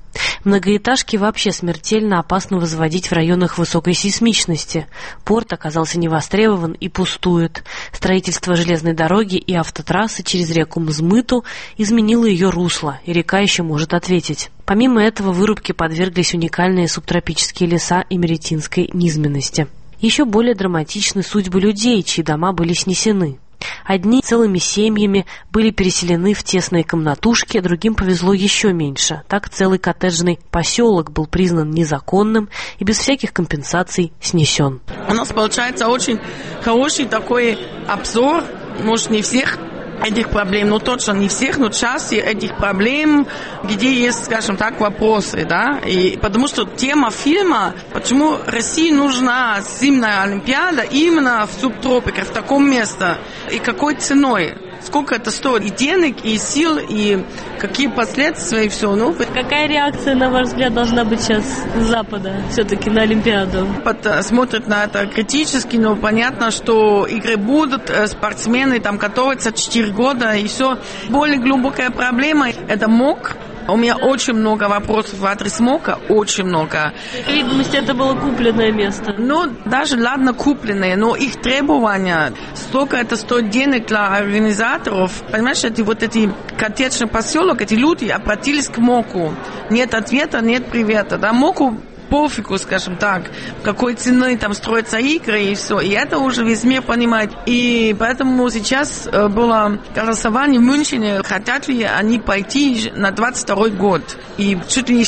Speaker 15: Многоэтажки вообще смертельно опасно возводить в районах высокой сейсмичности. Порт оказался невостребован и пустует. Строительство железной дороги и автотрассы через реку Мзмыту изменило ее русло, и река еще может ответить. Помимо этого, вырубке подверглись уникальные субтропические леса эмеретинской низменности. Еще более драматичны судьбы людей, чьи дома были снесены. Одни целыми семьями были переселены в тесные комнатушки, другим повезло еще меньше. Так целый коттеджный поселок был признан незаконным и без всяких компенсаций снесен.
Speaker 16: У нас получается очень хороший такой обзор, может, не всех этих проблем, но точно не всех, но части этих проблем, где есть, скажем так, вопросы, да, и потому что тема фильма, почему России нужна зимняя Олимпиада именно в субтропиках, в таком месте, и какой ценой, сколько это стоит, и денег, и сил, и какие последствия, и все. Ну,
Speaker 15: какая реакция, на ваш взгляд, должна быть сейчас с Запада все-таки на Олимпиаду?
Speaker 16: Смотрят на это критически, но понятно, что игры будут, спортсмены там готовятся 4 года, и все. Более глубокая проблема – это МОК. У меня очень много вопросов в адрес МОКа, очень много.
Speaker 15: По видимости, это было купленное место.
Speaker 16: Ну, даже ладно купленное, но их требования, столько это стоит денег для организаторов. Понимаешь, эти коттеджный поселок, эти люди обратились к МОКу. Нет ответа, нет привета. Да, МОКу пофигу, скажем так, какой цены там строятся игры и все. И это уже весь мир понимает. И поэтому сейчас было голосование в Мюнхене, хотят ли они пойти на 22 год. И чуть ли не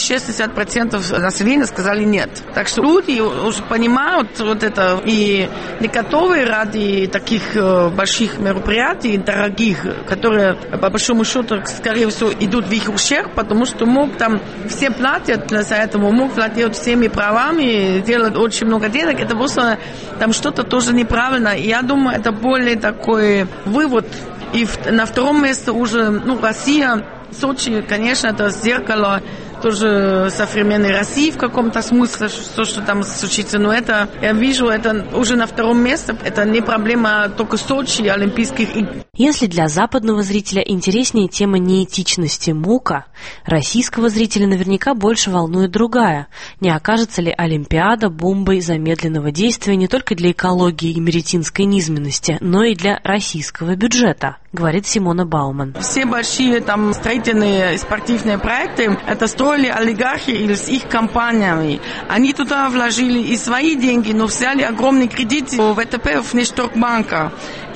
Speaker 16: 60% населения сказали нет. Так что люди уже понимают вот это и не готовы ради таких больших мероприятий, дорогих, которые по большому счету, скорее всего, идут в их ущерб, потому что МОК там все платят за это, МОК платят всеми правами, делает очень много денег, это просто там что-то тоже неправильно. И я думаю, это более такой вывод. И на втором месте уже, Россия, Сочи, конечно, это зеркало тоже современной России в каком-то смысле, что там случится. Но это, я вижу, это уже на втором месте. Это не проблема только Сочи, Олимпийских игр.
Speaker 15: Если для западного зрителя интереснее тема неэтичности МОКа, российского зрителя наверняка больше волнует другая. Не окажется ли Олимпиада бомбой замедленного действия не только для экологии и эмеретинской низменности, но и для российского бюджета, говорит Симона Бауман.
Speaker 16: Все большие там строительные и спортивные проекты, это строили олигархи или с их компаниями. Они туда вложили и свои деньги, но взяли огромный кредит в ВТБ, в Внешторгбанка.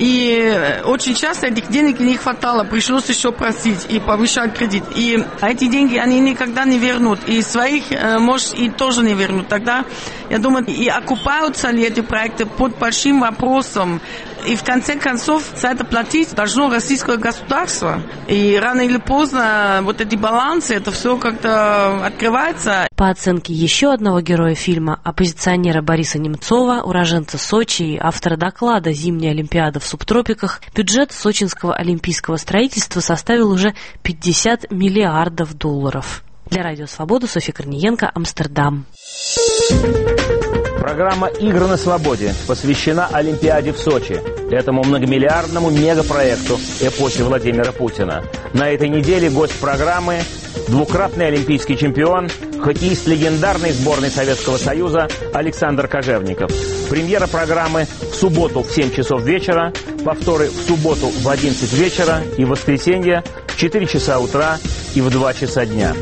Speaker 16: И очень часто этих денег не хватало, пришлось еще просить и повышать кредит. И эти деньги они никогда не вернут. И своих, может, и тоже не вернут. Тогда, я думаю, и окупаются ли эти проекты под большим вопросом. И в конце концов за это платить должно российское государство. И рано или поздно вот эти балансы, это все как-то открывается.
Speaker 15: По оценке еще одного героя фильма, оппозиционера Бориса Немцова, уроженца Сочи и автора доклада «Зимняя Олимпиада в субтропиках», бюджет сочинского олимпийского строительства составил уже 50 миллиардов долларов. Для Радио Свобода, Софья Корниенко, Амстердам.
Speaker 18: Программа «Игры на свободе» посвящена Олимпиаде в Сочи, этому многомиллиардному мегапроекту эпохи Владимира Путина. На этой неделе гость программы – двукратный олимпийский чемпион, хоккеист легендарной сборной Советского Союза Александр Кожевников. Премьера программы в субботу в 7 часов вечера, повторы в субботу в 11 вечера и в воскресенье в 4 часа утра и в 2 часа дня.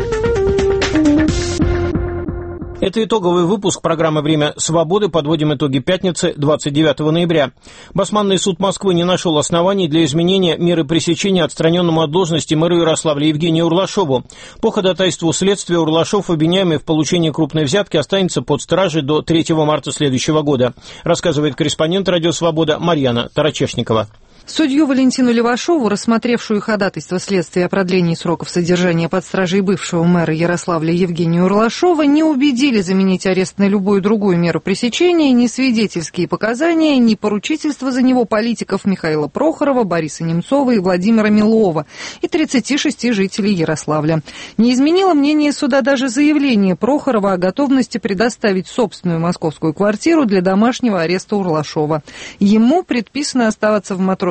Speaker 2: Это итоговый выпуск программы «Время свободы». Подводим итоги пятницы, 29 ноября. Басманный суд Москвы не нашел оснований для изменения меры пресечения отстраненному от должности мэру Ярославля Евгению Урлашову. По ходатайству следствия Урлашов, обвиняемый в получении крупной взятки, останется под стражей до 3 марта следующего года, рассказывает корреспондент «Радио Свобода» Марьяна Тарачешникова.
Speaker 19: Судью Валентину Левашову, рассмотревшую ходатайство следствия о продлении сроков содержания под стражей бывшего мэра Ярославля Евгения Урлашова, не убедили заменить арест на любую другую меру пресечения, ни свидетельские показания, ни поручительства за него политиков Михаила Прохорова, Бориса Немцова и Владимира Милова и 36 жителей Ярославля. Не изменило мнение суда даже заявление Прохорова о готовности предоставить собственную московскую квартиру для домашнего ареста Урлашова. Ему предписано оставаться в Матросском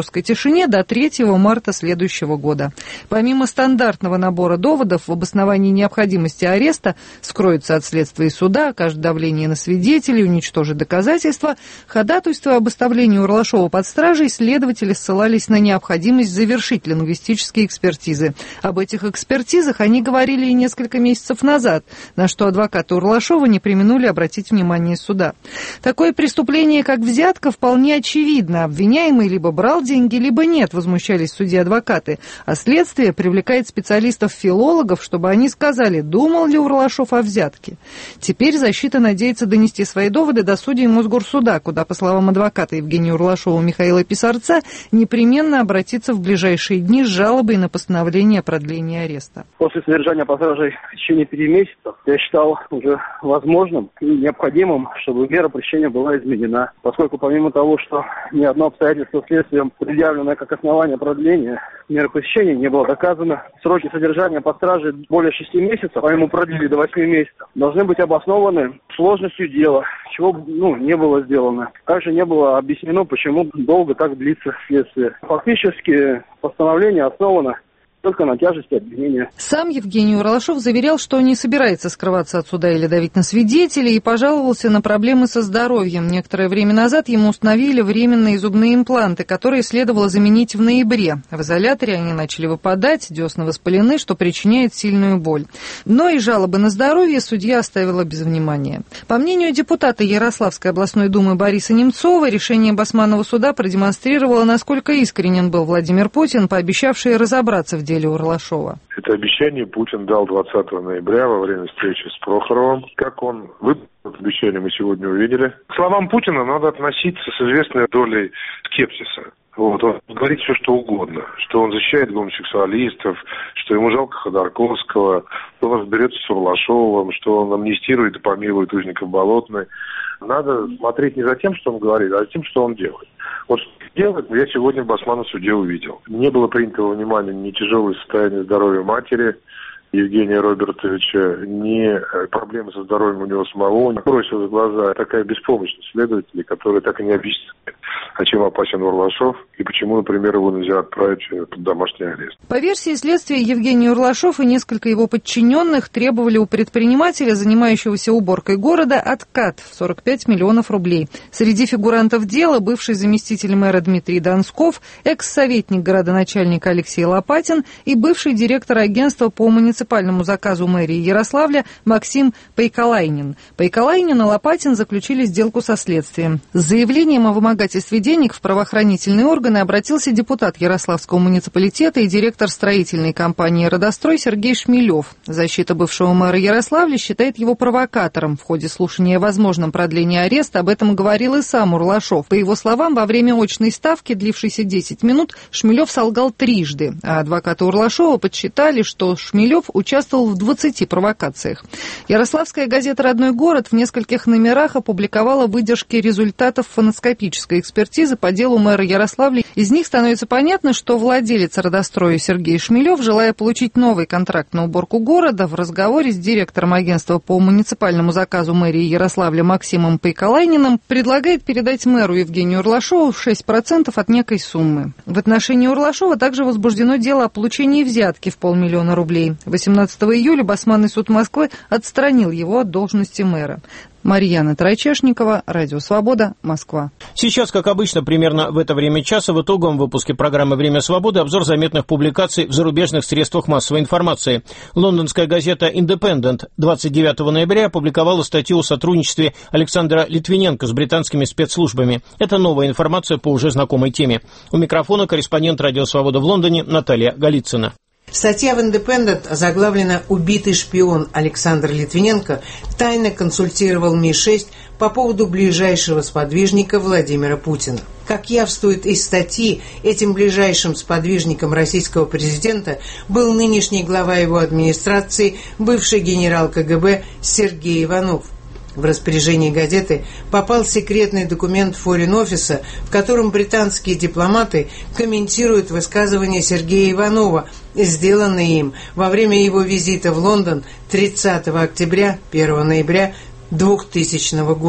Speaker 19: жесткой тишине до 3 марта следующего года. Помимо стандартного набора доводов в обосновании необходимости ареста, скроется от следствия и суда, окажет давление на свидетелей, уничтожит доказательства, ходатайство об оставлении Урлашова под стражей следователи ссылались на необходимость завершить лингвистические экспертизы. Об этих экспертизах они говорили и несколько месяцев назад, на что адвокаты Урлашова не преминули обратить внимание суда. Такое преступление, как взятка, вполне очевидно. Обвиняемый либо брал деньги, либо нет, возмущались судьи-адвокаты. А следствие привлекает специалистов-филологов, чтобы они сказали, думал ли Урлашов о взятке. Теперь защита надеется донести свои доводы до судей Мосгорсуда, куда, по словам адвоката Евгения Урлашова Михаила Писарца, непременно обратиться в ближайшие дни с жалобой на постановление о продлении ареста.
Speaker 20: После содержания под стражей в течение 5 месяцев я считал уже возможным и необходимым, чтобы мера пресечения была изменена, поскольку помимо того, что ни одно обстоятельство следствием предъявленное как основание продления меры пресечения не было доказано, сроки содержания под стражей более 6 месяцев, а ему продлили до 8 месяцев, должны быть обоснованы сложностью дела, чего не было сделано. Также не было объяснено, почему долго так длится следствие. Фактически постановление основано только на тяжести обвинения.
Speaker 19: Сам Евгений Урлашов заверял, что не собирается скрываться от суда или давить на свидетелей, и пожаловался на проблемы со здоровьем. Некоторое время назад ему установили временные зубные импланты, которые следовало заменить в ноябре. В изоляторе они начали выпадать, десны воспалены, что причиняет сильную боль. Но и жалобы на здоровье судья оставила без внимания. По мнению депутата Ярославской областной думы Бориса Немцова, решение Басманного суда продемонстрировало, насколько искренен был Владимир Путин, пообещавший разобраться в деле Урлашова.
Speaker 21: Это обещание Путин дал 20 ноября во время встречи с Прохоровым. Как он выполнил обещание, мы сегодня увидели. К словам Путина надо относиться с известной долей скепсиса. Он говорит все, что угодно, что он защищает гомосексуалистов, что ему жалко Ходорковского, что он разберется с Урлашовым, что он амнистирует и помилует узников Болотной. Надо смотреть не за тем, что он говорит, а за тем, что он делает. Вот что делает, я сегодня в Басманном суде увидел. Не было принято во внимание ни тяжелое состояние здоровья матери Евгения Робертовича, ни проблемы со здоровьем у него самого. Бросилась в глаза такая беспомощность следователей, которые так и не объясняют, а чем опасен Урлашов и почему, например, его нельзя отправить под домашний арест.
Speaker 19: По версии следствия, Евгений Урлашов и несколько его подчиненных требовали у предпринимателя, занимающегося уборкой города, откат в 45 миллионов рублей. Среди фигурантов дела бывший заместитель мэра Дмитрий Донсков, экс-советник городоначальника Алексей Лопатин и бывший директор агентства по муниципальному заказу мэрии Ярославля Максим Пайкалайнин. Пайкалайнин и Лопатин заключили сделку со следствием. С заявлением о вымогательстве денег в правоохранительные органы обратился депутат Ярославского муниципалитета и директор строительной компании «Родострой» Сергей Шмелев. Защита бывшего мэра Ярославля считает его провокатором. В ходе слушания о возможном продлении ареста об этом говорил и сам Урлашов. По его словам, во время очной ставки, длившейся 10 минут, Шмелев солгал трижды, а адвокаты Урлашова подсчитали, что Шмелев участвовал в 20 провокациях. Ярославская газета «Родной город» в нескольких номерах опубликовала выдержки результатов фоноскопической экспертизы по делу мэра Ярославля. Из них становится понятно, что владелец «Родостроя» Сергей Шмелев, желая получить новый контракт на уборку города, в разговоре с директором агентства по муниципальному заказу мэрии Ярославля Максимом Пайкалайниным предлагает передать мэру Евгению Урлашову 6% от некой суммы. В отношении Урлашова также возбуждено дело о получении взятки в 500 000 рублей. 18 июля Басманный суд Москвы отстранил его от должности мэра. Марьяна Трайчешникова, Радио Свобода, Москва.
Speaker 2: Сейчас, как обычно, примерно в это время часа в итоговом выпуске программы «Время свободы» обзор заметных публикаций в зарубежных средствах массовой информации. Лондонская газета «Индепендент» 29 ноября опубликовала статью о сотрудничестве Александра Литвиненко с британскими спецслужбами. Это новая информация по уже знакомой теме. У микрофона корреспондент «Радио Свобода» в Лондоне Наталья Голицына.
Speaker 22: Статья в «Индепендент» заглавлена «Убитый шпион Александр Литвиненко тайно консультировал Ми-6 по поводу ближайшего сподвижника Владимира Путина». Как явствует из статьи, этим ближайшим сподвижником российского президента был нынешний глава его администрации, бывший генерал КГБ Сергей Иванов. В распоряжение газеты попал секретный документ форин-офиса, в котором британские дипломаты комментируют высказывания Сергея Иванова, сделанные им во время его визита в Лондон 30 октября, 1 ноября 2000 года. В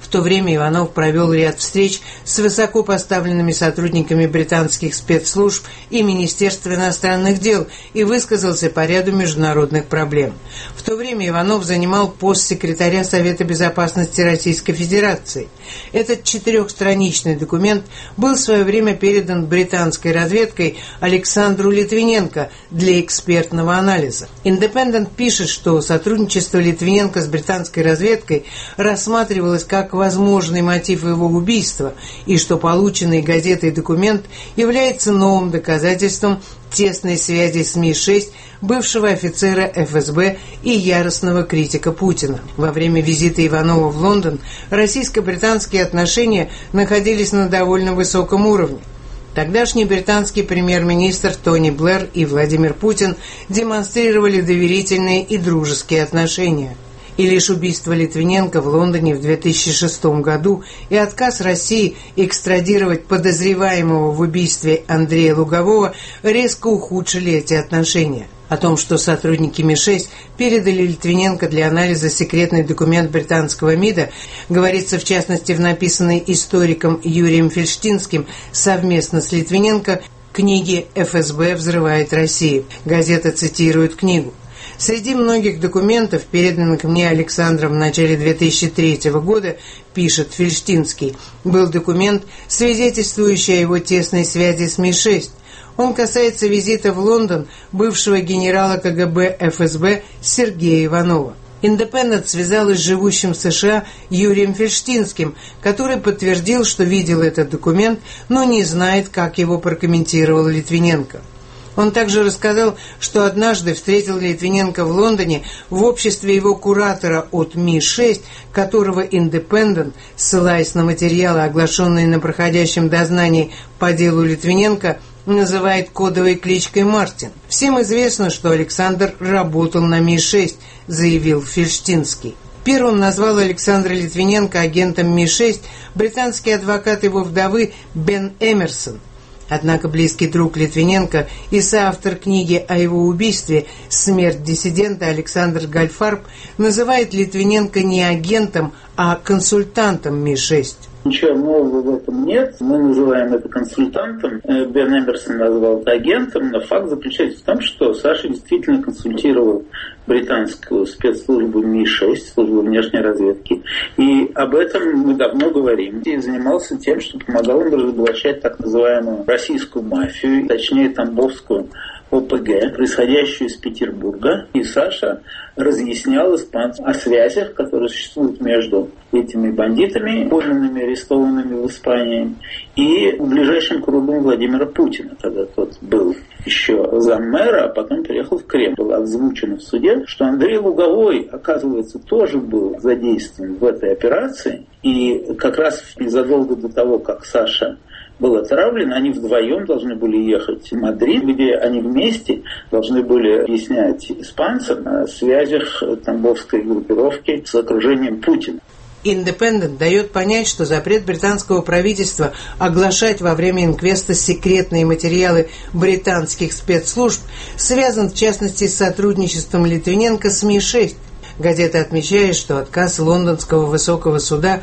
Speaker 22: В то время Иванов провел ряд встреч с высоко поставленными сотрудниками британских спецслужб и Министерства иностранных дел и высказался по ряду международных проблем. В то время Иванов занимал пост секретаря Совета безопасности Российской Федерации. Этот 4-страничный документ был в свое время передан британской разведкой Александру Литвиненко для экспертного анализа. «Индепендент» пишет, что сотрудничество Литвиненко с британской разведкой рассматривалось как возможный мотив его убийства и что полученный газетой документ является новым доказательством тесной связи с Ми-6 бывшего офицера ФСБ и яростного критика Путина. Во время визита Иванова в Лондон российско-британские отношения находились на довольно высоком уровне. Тогдашний британский премьер-министр Тони Блэр и Владимир Путин демонстрировали доверительные и дружеские отношения. И лишь убийство Литвиненко в Лондоне в 2006 году и отказ России экстрадировать подозреваемого в убийстве Андрея Лугового резко ухудшили эти отношения. О том, что сотрудники Ми-6 передали Литвиненко для анализа секретный документ британского МИДа, говорится в частности в написанной историком Юрием Фельштинским совместно с Литвиненко книге «ФСБ взрывает Россию». Газета цитирует книгу. Среди многих документов, переданных мне Александром в начале 2003 года, пишет Фельштинский, был документ, свидетельствующий о его тесной связи с Ми-6. Он касается визита в Лондон бывшего генерала КГБ ФСБ Сергея Иванова. «Индепендент» связалась с живущим в США Юрием Фельштинским, который подтвердил, что видел этот документ, но не знает, как его прокомментировал Литвиненко. Он также рассказал, что однажды встретил Литвиненко в Лондоне в обществе его куратора от Ми-6, которого «Индепендент», ссылаясь на материалы, оглашенные на проходящем дознании по делу Литвиненко, называет кодовой кличкой Мартин. «Всем известно, что Александр работал на Ми-6», заявил Фельштинский. Первым назвал Александра Литвиненко агентом Ми-6 британский адвокат его вдовы Бен Эмерсон. Однако близкий друг Литвиненко и соавтор книги о его убийстве «Смерть диссидента» Александр Гальфарб называет Литвиненко не агентом, а консультантом Ми-6.
Speaker 4: Ничего нового в этом нет. Мы называем это консультантом. Бен Эмерсон назвал это агентом, но факт заключается в том, что Саша действительно консультировал британскую спецслужбу Ми-6, службу внешней разведки. И об этом мы давно говорим. И занимался тем, что помогал им разоблачать так называемую российскую мафию, точнее тамбовскую ОПГ, происходящую из Петербурга. И Саша разъяснял испанцам о связях, которые существуют между этими бандитами, пойманными, арестованными в Испании, и ближайшим кругом Владимира Путина, когда тот был еще заммэра, а потом переехал в Кремль. Было озвучено в суде, что Андрей Луговой, оказывается, тоже был задействован в этой операции. И как раз незадолго до того, как Саша был отравлен, они вдвоем должны были ехать в Мадрид, где они вместе должны были объяснять испанцам о связях тамбовской группировки с окружением Путина.
Speaker 22: «Индепендент» дает понять, что запрет британского правительства оглашать во время инквеста секретные материалы британских спецслужб связан в частности с сотрудничеством Литвиненко с Ми-6. Газета отмечает, что отказ лондонского высокого суда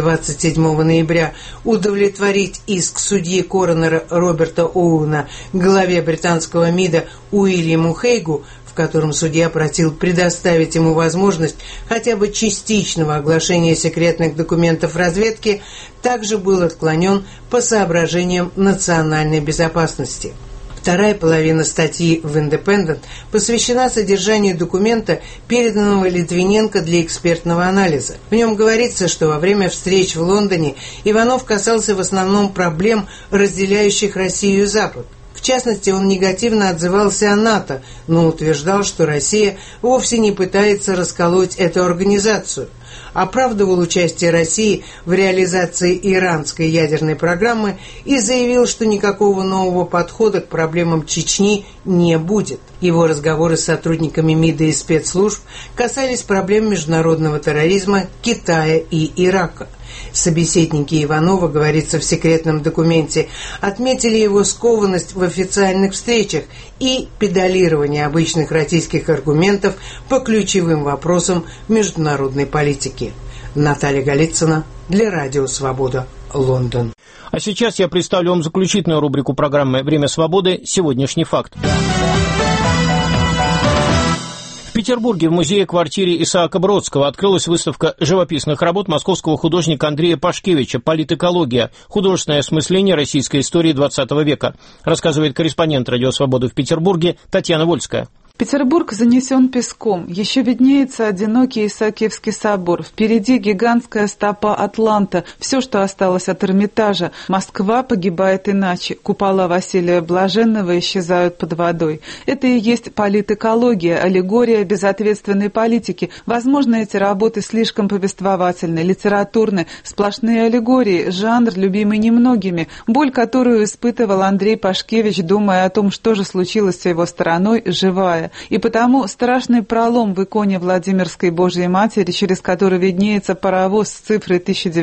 Speaker 22: 27 ноября удовлетворить иск судьи-коронера Роберта Оуэна главе британского МИДа Уильяму Хейгу, в котором судья просил предоставить ему возможность хотя бы частичного оглашения секретных документов разведки, также был отклонен по соображениям национальной безопасности. Вторая половина статьи в «Индепендент» посвящена содержанию документа, переданного Литвиненко для экспертного анализа. В нем говорится, что во время встреч в Лондоне Иванов касался в основном проблем, разделяющих Россию и Запад. В частности, он негативно отзывался о НАТО, но утверждал, что Россия вовсе не пытается расколоть эту организацию. Оправдывал участие России в реализации иранской ядерной программы и заявил, что никакого нового подхода к проблемам Чечни не будет. Его разговоры с сотрудниками МИДа и спецслужб касались проблем международного терроризма, Китая и Ирака. Собеседники Иванова, говорится в секретном документе, отметили его скованность в официальных встречах и педалирование обычных российских аргументов по ключевым вопросам международной политики. Наталья Голицына, для Радио Свобода, Лондон.
Speaker 2: А сейчас я представлю вам заключительную рубрику программы «Время свободы. Сегодняшний факт». В Петербурге в музее-квартире Исаака Бродского открылась выставка живописных работ московского художника Андрея Пашкевича «Политэкология. Художественное осмысление российской истории XX века», рассказывает корреспондент «Радио Свободы» в Петербурге Татьяна Вольская.
Speaker 5: Петербург занесен песком, еще виднеется одинокий Исаакиевский собор, впереди гигантская стопа Атланта, все, что осталось от Эрмитажа. Москва погибает иначе, купола Василия Блаженного исчезают под водой. Это и есть политэкология, аллегория безответственной политики. Возможно, эти работы слишком повествовательны, литературны, сплошные аллегории, жанр, любимый немногими, боль, которую испытывал Андрей Пашкевич, думая о том, что же случилось с его страной, живая. И потому страшный пролом в иконе Владимирской Божьей Матери, через который виднеется паровоз с цифрой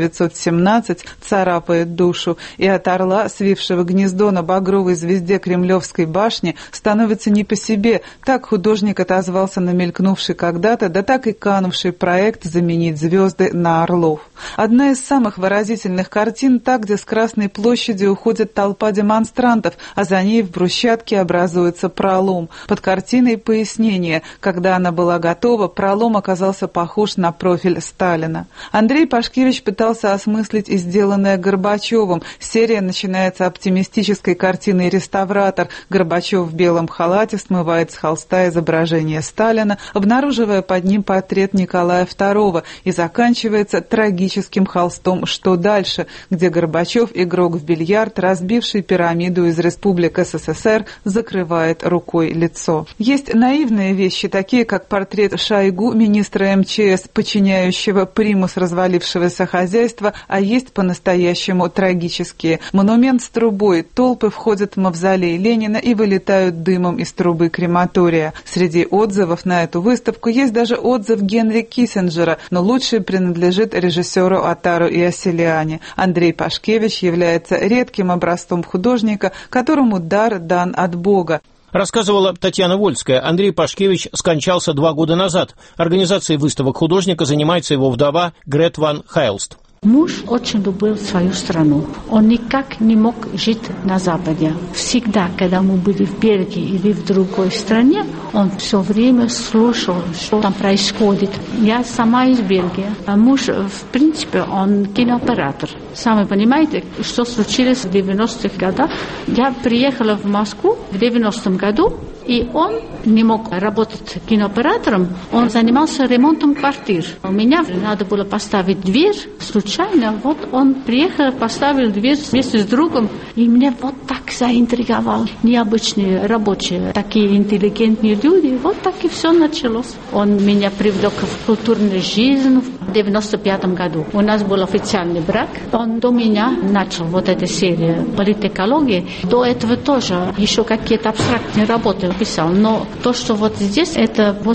Speaker 5: 1917, царапает душу, и от орла, свившего гнездо на багровой звезде Кремлевской башни, становится не по себе. Так художник отозвался на мелькнувший когда-то, да так и канувший проект заменить звезды на орлов. Одна из самых выразительных картин та, где с Красной площади уходит толпа демонстрантов, а за ней в брусчатке образуется пролом. Под картиной пояснение. Когда она была готова, пролом оказался похож на профиль Сталина. Андрей Пашкевич пытался осмыслить и сделанное Горбачевым. Серия начинается оптимистической картиной «Реставратор». Горбачев в белом халате смывает с холста изображение Сталина, обнаруживая под ним портрет Николая II, и заканчивается трагическим холстом «Что дальше?», где Горбачев, игрок в бильярд, разбивший пирамиду из республик СССР, закрывает рукой лицо. Есть наивные вещи, такие как портрет Шойгу, министра МЧС, подчиняющего примус развалившегося хозяйства, а есть по-настоящему трагические. Монумент с трубой, толпы входят в мавзолей Ленина и вылетают дымом из трубы крематория. Среди отзывов на эту выставку есть даже отзыв Генри Киссинджера, но лучший принадлежит режиссеру Отару Иосилиани. Андрей Пашкевич является редким образцом художника, которому дар дан от Бога.
Speaker 2: Рассказывала Татьяна Вольская. Андрей Пашкевич скончался 2 года назад. Организацией выставок художника занимается его вдова Грет Ван Хайлст.
Speaker 6: Муж очень любил свою страну. Он никак не мог жить на Западе. Всегда, когда мы были в Бельгии или в другой стране, он все время слушал, что там происходит. Я сама из Бельгии. А муж, в принципе, он кинооператор. Сами понимаете, что случилось в 90-х годах. Я приехала в Москву в 90-м году, и он не мог работать кинооператором, он занимался ремонтом квартир. У меня надо было поставить дверь, случайно, вот он приехал, поставил дверь вместе с другом, и меня вот так заинтриговал. Необычные рабочие, такие интеллигентные люди, вот так и все началось. Он меня привлек в культурную жизнь в 95-м году. У нас был официальный брак, он до меня начал вот эту серию политэкологии. До этого тоже еще какие-то абстрактные работы писал, но то, что вот здесь, это в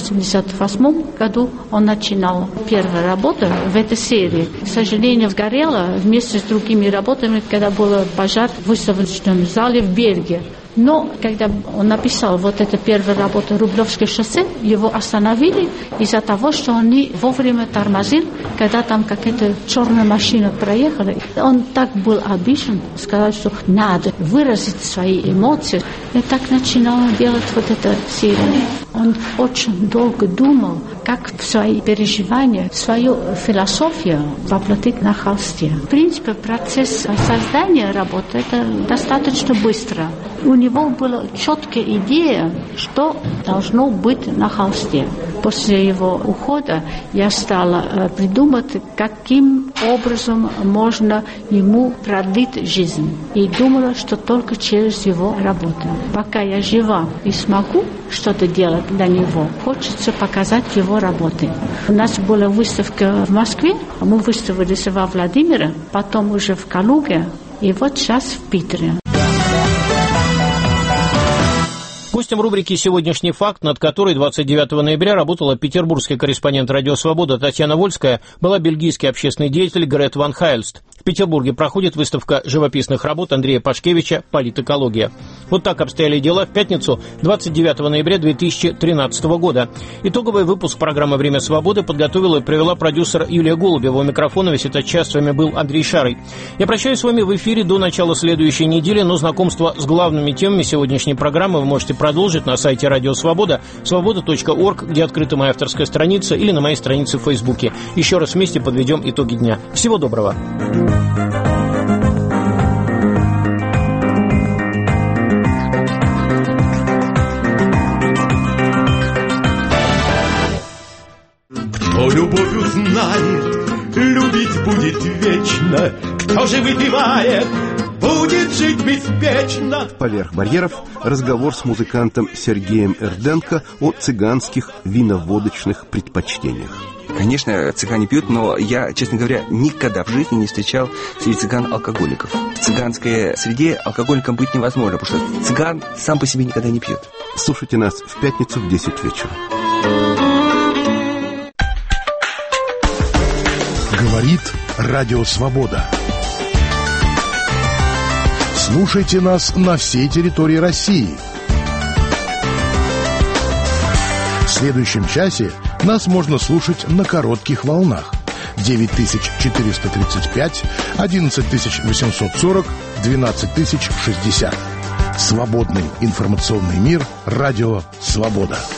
Speaker 6: 88 году он начинал первую работу в этой серии. К сожалению, сгорело вместе с другими работами, когда был пожар в выставочном зале в Бельгии. Но когда он написал вот эту первую работу «Рублевское шоссе», его остановили из-за того, что он не вовремя тормозил, когда там какая-то черная машина проехала. Он так был обижен, сказал, что надо выразить свои эмоции. И так начинала делать вот эту серию. Он очень долго думал, как свои переживания, свою философию воплотить на холсте. В принципе, процесс создания работы это достаточно быстро. У него была четкая идея, что должно быть на холсте. После его ухода я стала придумать, каким образом можно ему продлить жизнь. И думала, что только через его работу. Пока я жива и смогу что-то делать для него, хочется показать его работы. У нас была выставка в Москве, мы выставились во Владимире, потом уже в Калуге, и вот сейчас в Питере.
Speaker 2: Гостем рубрики «Сегодняшний факт», над которой 29 ноября работала петербургский корреспондент «Радио Свобода» Татьяна Вольская, была бельгийский общественный деятель Грет Ван Хайльст. В Петербурге проходит выставка живописных работ Андрея Пашкевича «Политэкология». Вот так обстояли дела в пятницу, 29 ноября 2013 года. Итоговый выпуск программы «Время свободы» подготовила и провела продюсер Юлия Голубева. У микрофона весь этот час с вами был Андрей Шарый. Я прощаюсь с вами в эфире до начала следующей недели, но знакомство с главными темами сегодняшней программы вы можете продолжить на сайте «Радио Свобода», свобода.орг, где открыта моя авторская страница, или на моей странице в Фейсбуке. Еще раз вместе подведем итоги дня. Всего доброго.
Speaker 3: Кто любовь узнает, любить будет вечно. Кто же выпивает, будет жить беспечно.
Speaker 7: Поверх барьеров разговор с музыкантом Сергеем Эрденко о цыганских виноводочных предпочтениях.
Speaker 23: Конечно, цыгане пьют, но я, честно говоря, никогда в жизни не встречал среди цыган алкоголиков. В цыганской среде алкоголиком быть невозможно, потому что цыган сам по себе никогда не пьет.
Speaker 7: Слушайте нас в пятницу в 10 вечера.
Speaker 11: Говорит Радио Свобода. Слушайте нас на всей территории России. В следующем часе нас можно слушать на коротких волнах. 9435, 11840, 12060. Свободный информационный мир. Радио Свобода.